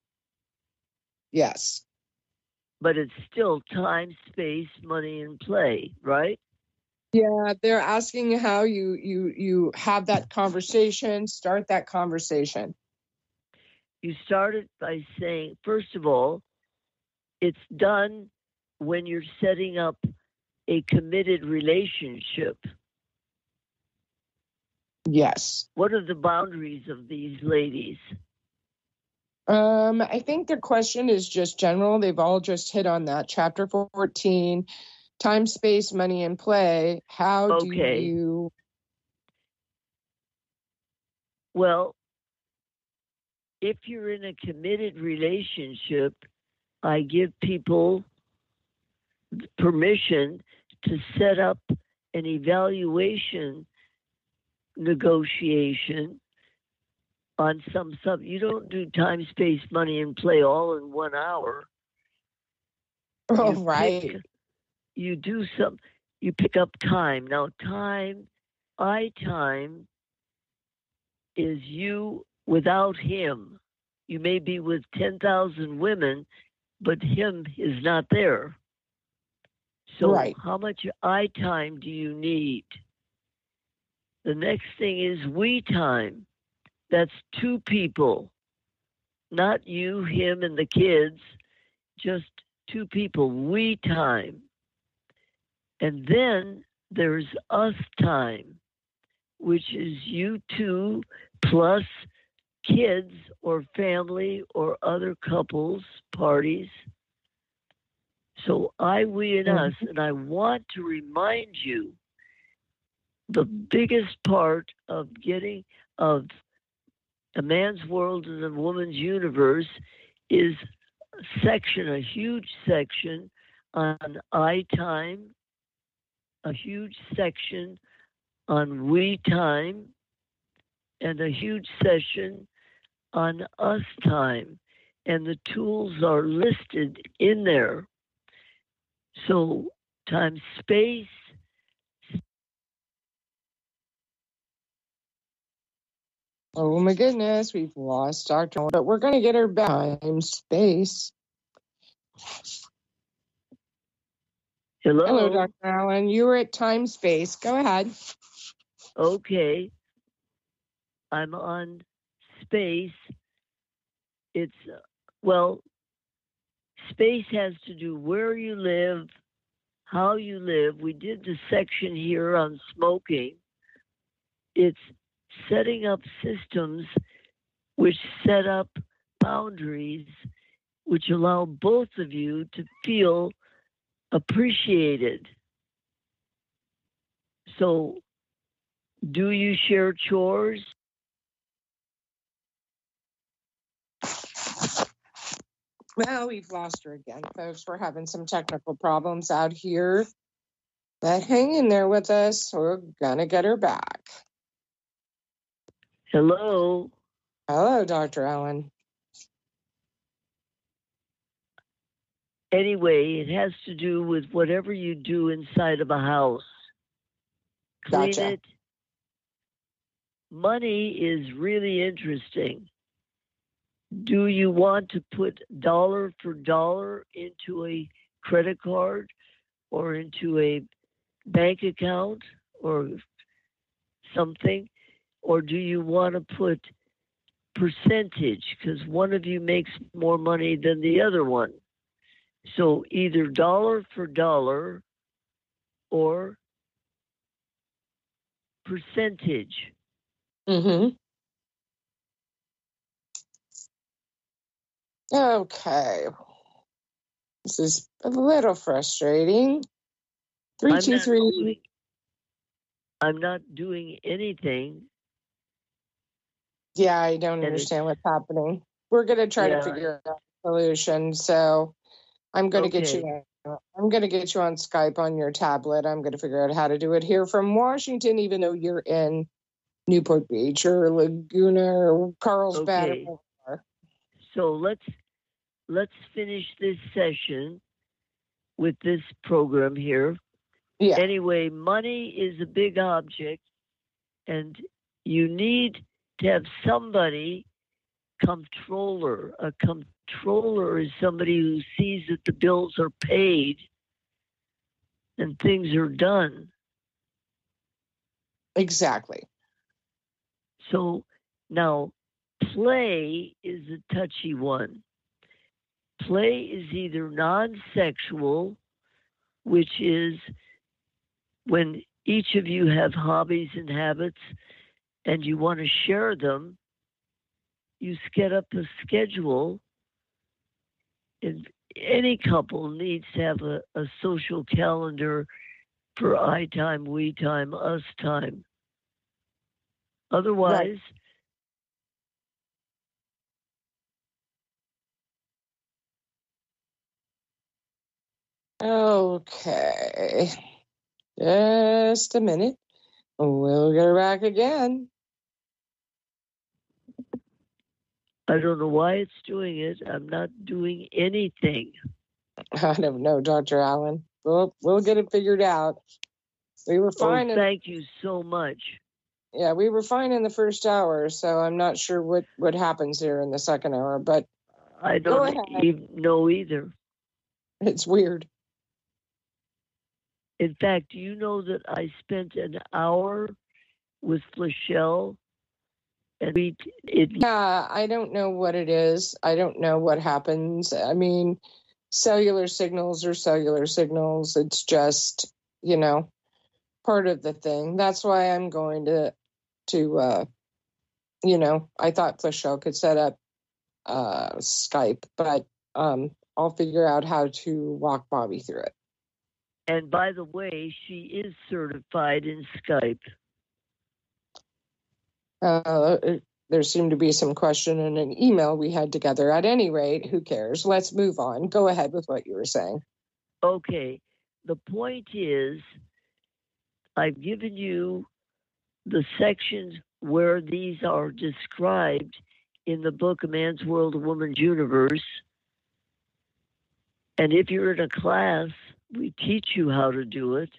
Yes. But it's still time, space, money, and play, right? Yeah, they're asking how you you you have that conversation, start that conversation. You start it by saying, first of all, it's done when you're setting up a committed relationship. Yes. What are the boundaries of these ladies? Um, I think their question is just general. They've all just hit on that. Chapter fourteen, time, space, money, and play. How do Okay. you... Well, if you're in a committed relationship, I give people permission to set up an evaluation negotiation on some sub. You don't do time, space, money, and play all in one hour. Oh, You right. pick- you do some. You pick up time. Now, time, I time, is you without him. You may be with ten thousand women, but him is not there. So Right. how much I time do you need? The next thing is we time. That's two people, not you, him, and the kids, just two people, we time. And then there's us time, which is you two plus kids or family or other couples, parties. So I, we, and us. And I want to remind you the biggest part of getting, of a man's world and a woman's universe is a section, a huge section on I time, a huge section on we time, and a huge session on us time. And the tools are listed in there. So time, space. Oh my goodness, we've lost Doctor but we're going to get her back. Time, space. Hello? Hello, Doctor Allen. You were at time, space. Go ahead. Okay. I'm on space. It's, uh, well, space has to do where you live, how you live. We did the section here on smoking. It's setting up systems which set up boundaries which allow both of you to feel appreciated. So, do you share chores? Well, we've lost her again, folks. We're having some technical problems out here. But hang in there with us. We're going to get her back. Hello? Hello, Doctor Allen. anyway, it has to do with whatever you do inside of a house. Clean Gotcha. it. Money is really interesting. Do you want to put dollar for dollar into a credit card or into a bank account or something? Or do you want to put percentage because one of you makes more money than the other one? So either dollar for dollar or percentage. Mm-hmm. Okay. This is a little frustrating. Three, I'm two, not three. doing, I'm not doing anything. Yeah, I don't And understand what's happening. We're going to try Yeah. to figure out a solution. So I'm going to get Okay. you. On, I'm going to get you on Skype on your tablet. I'm going to figure out how to do it here from Washington, even though you're in Newport Beach or Laguna or Carlsbad. Okay. Or whatever. So let's let's finish this session with this program here. Yeah. Anyway, money is a big object, and you need to have somebody, comptroller. A comptroller is somebody who sees that the bills are paid and things are done. Exactly. So now, play is a touchy one. Play is either non-sexual, which is when each of you have hobbies and habits and you want to share them, you set up a schedule. And any couple needs to have a, a social calendar for I time, we time, us time. Otherwise, Okay. Just a minute. We'll get her back again. I don't know why it's doing it. I'm not doing anything. I don't know, Doctor Allen. We'll, we'll get it figured out. We were fine. Oh, in, thank you so much. yeah, we were fine in the first hour, so I'm not sure what, what happens here in the second hour, but I Go don't ahead. even know either. it's weird. In fact, do you know that I spent an hour with Flechelle? And we, it, Yeah, I don't know what it is. I don't know what happens. I mean, cellular signals are cellular signals. It's just, you know, part of the thing. That's why I'm going to, to, uh, you know, I thought Flechelle could set up uh, Skype, but um, I'll figure out how to walk Bobby through it. and by the way, she is certified in Skype. Uh, there seemed to be some question in an email we had together. At any rate, who cares? Let's move on. Go ahead with what you were saying. Okay. The point is, I've given you the sections where these are described in the book A Man's World, A Woman's Universe. And if you're in a class, we teach you how to do it.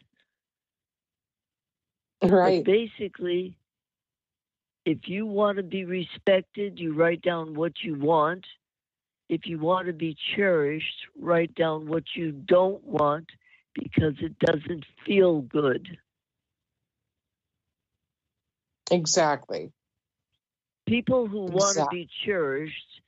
Right. But basically, if you want to be respected, you write down what you want. If you want to be cherished, write down what you don't want because it doesn't feel good. Exactly. People who want to Exactly. be cherished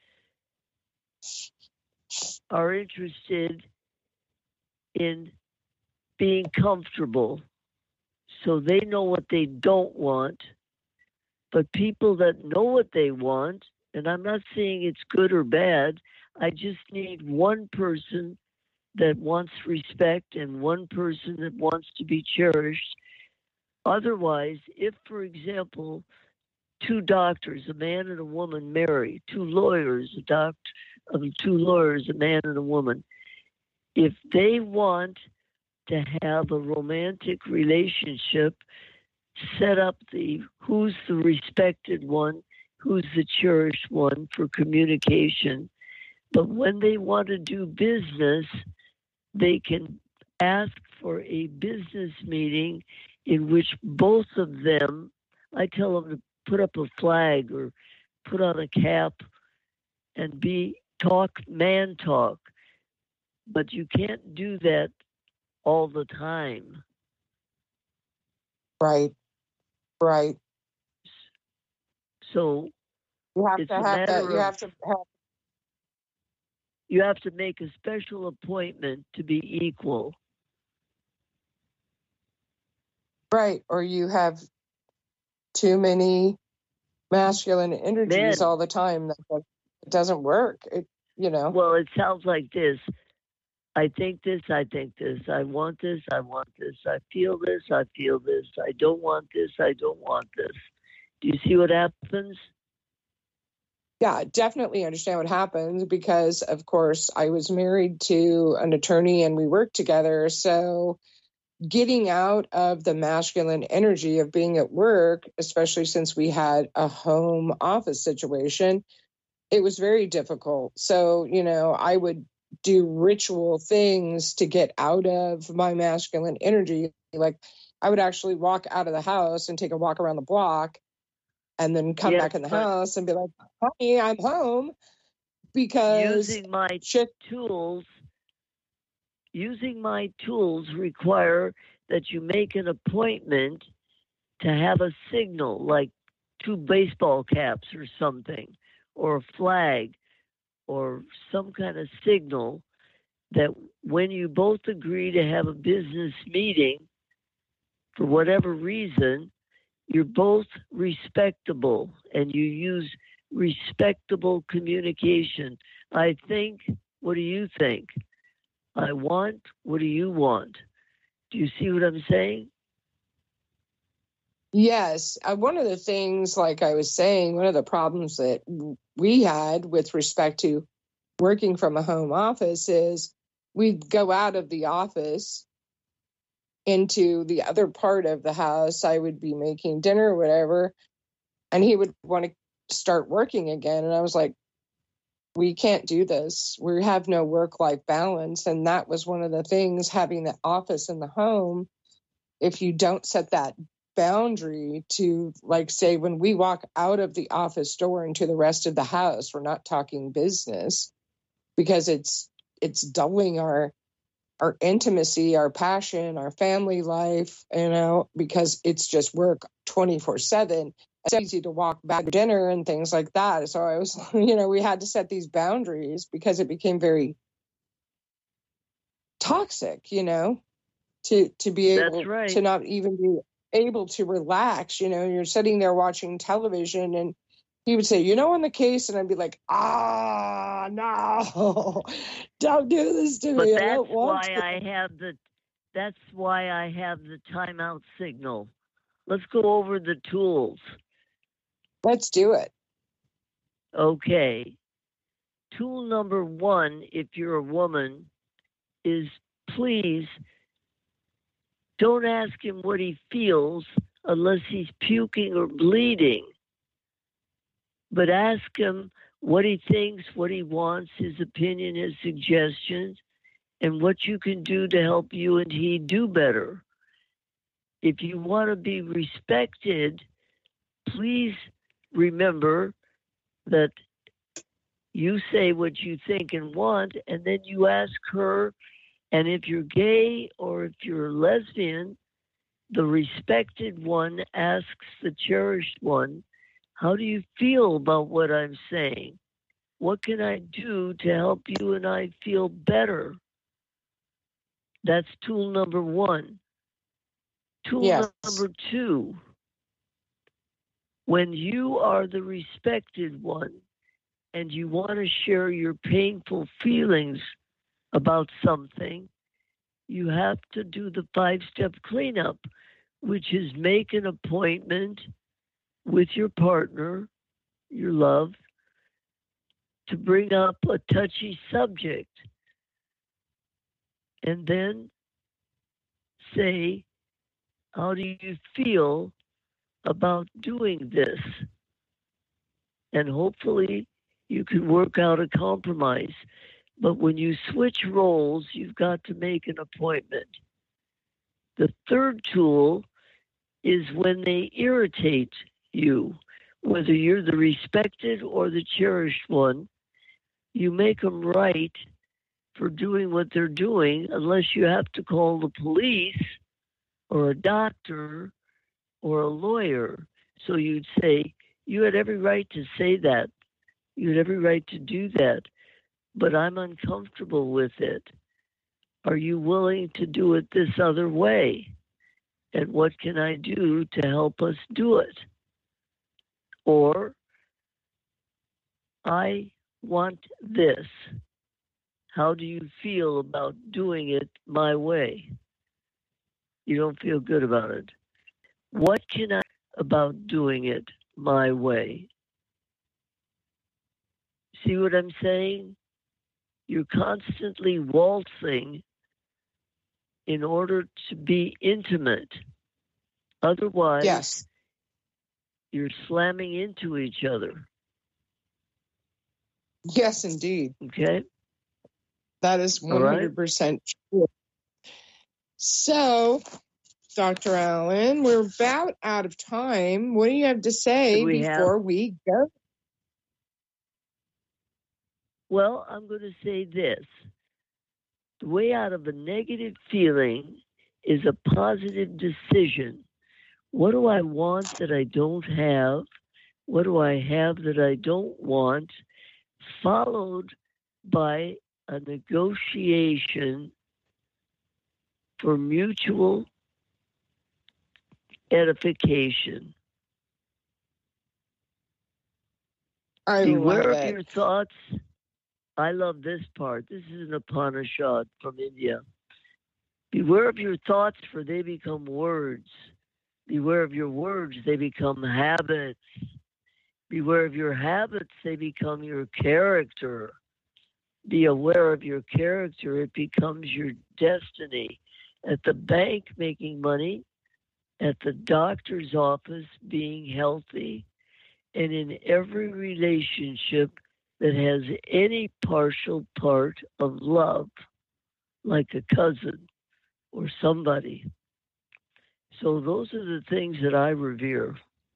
are interested in being comfortable. So they know what they don't want. But people that know what they want, and I'm not saying it's good or bad, I just need one person that wants respect and one person that wants to be cherished. Otherwise, if, for example, two doctors, a man and a woman, marry, two lawyers, a doctor, um, two lawyers, a man and a woman, if they want to have a romantic relationship, set up the who's the respected one, who's the cherished one for communication. But when they want to do business, they can ask for a business meeting in which both of them, I tell them to put up a flag or put on a cap and be talk man talk. But you can't do that all the time. Right. Right. So you have it's to a have that. matter You of- have to have. You have to make a special appointment to be equal. Right. Or you have too many masculine energies Men. all the time. That that- it doesn't work. It, you know. Well, it sounds like this. I think this, I think this. I want this, I want this. I feel this, I feel this. I don't want this, I don't want this. Do you see what happens? Yeah, definitely understand what happens because, of course, I was married to an attorney and we worked together. So getting out of the masculine energy of being at work, especially since we had a home office situation, it was very difficult. So, you know, I would do ritual things to get out of my masculine energy. Like I would actually walk out of the house and take a walk around the block and then come Yes, back in the but- house and be like, honey, I'm home. Because using my shit, tools using my tools require that you make an appointment to have a signal like two baseball caps or something, or a flag, or some kind of signal that when you both agree to have a business meeting, for whatever reason, you're both respectable and you use respectable communication. I think, what do you think? I want, what do you want? Do you see what I'm saying? yes. Uh, one of the things, like I was saying, one of the problems that we had with respect to working from a home office is we'd go out of the office into the other part of the house. I would be making dinner or whatever, and he would want to start working again. And I was like, we can't do this. We have no work-life balance. And that was one of the things, having the office in the home. If you don't set that boundary to, like, say, when we walk out of the office door into the rest of the house, we're not talking business because it's it's doubling our our intimacy, our passion, our family life, you know, because it's just work twenty-four seven. It's easy to walk back to dinner and things like that. So I was, you know, we had to set these boundaries because it became very toxic, you know, to, to be able That's right. to not even be able to relax. You know, you're sitting there watching television and he would say, you know, in the case, and I'd be like, ah, no, don't do this to But me. I that's don't want why to. I have the that's why I have the timeout signal. Let's go over the tools. Let's do it. Okay. Tool number one, if you're a woman, is please don't ask him what he feels unless he's puking or bleeding. But ask him what he thinks, what he wants, his opinion, his suggestions, and what you can do to help you and he do better. If you want to be respected, please remember that you say what you think and want, and then you ask her, and if you're gay or if you're lesbian, the respected one asks the cherished one, how do you feel about what I'm saying? What can I do to help you and I feel better? That's tool number one. Tool Yes. number two, when you are the respected one and you want to share your painful feelings about something, you have to do the five-step cleanup, which is make an appointment with your partner, your love, to bring up a touchy subject. And then say, how do you feel about doing this? And hopefully you can work out a compromise. But when you switch roles, you've got to make an appointment. The third tool is when they irritate you, whether you're the respected or the cherished one, you make them right for doing what they're doing unless you have to call the police or a doctor or a lawyer. So you'd say, you had every right to say that. You had every right to do that. But I'm uncomfortable with it. Are you willing to do it this other way? And what can I do to help us do it? Or, I want this. How do you feel about doing it my way? You don't feel good about it. What can I do about doing it my way? See what I'm saying? You're constantly waltzing in order to be intimate. Otherwise, yes, you're slamming into each other. Yes, indeed. Okay. That is one hundred percent true. So, Doctor Allen, we're about out of time. What do you have to say we before have? we go? Well, I'm going to say this. The way out of a negative feeling is a positive decision. What do I want that I don't have? What do I have that I don't want? Followed by a negotiation for mutual edification. I Beware love of it. your thoughts. I love this part. This is an Upanishad from India. Beware of your thoughts, for they become words. Beware of your words, they become habits. Beware of your habits, they become your character. Be aware of your character, it becomes your destiny. At the bank, making money. At the doctor's office, being healthy. And in every relationship that has any partial part of love, like a cousin or somebody. So those are the things that I revere.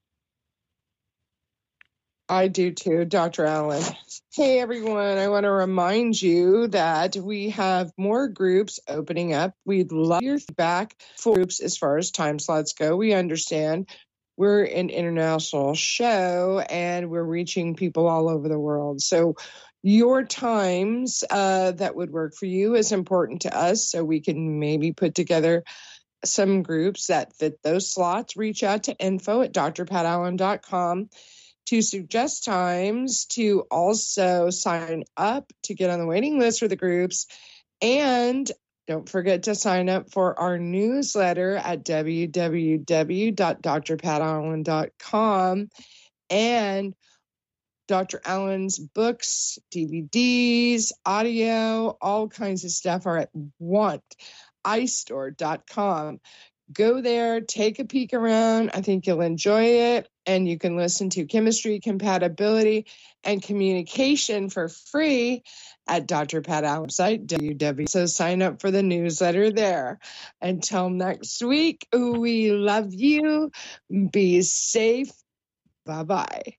I do too, Doctor Allen. Hey, everyone. I want to remind you that we have more groups opening up. We'd love your feedback for groups as far as time slots go. We understand we're an international show and we're reaching people all over the world. So your times uh, that would work for you is important to us, so we can maybe put together some groups that fit those slots. Reach out to info at d r pat allen dot com to suggest times, to also sign up to get on the waiting list for the groups. And don't forget to sign up for our newsletter at w w w dot d r pat allen dot com. And Doctor Allen's books, D V Ds, audio, all kinds of stuff are at want i store dot com. Go there, take a peek around. I think you'll enjoy it. And you can listen to Chemistry, Compatibility, and Communication for free at Doctor Pat Allen's website, w w w. So sign up for the newsletter there. Until next week, we love you. Be safe. Bye-bye.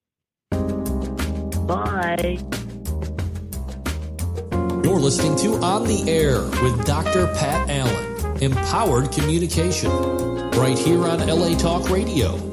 Bye. You're listening to On the Air with Doctor Pat Allen. Empowered communication. Right here on L A Talk Radio.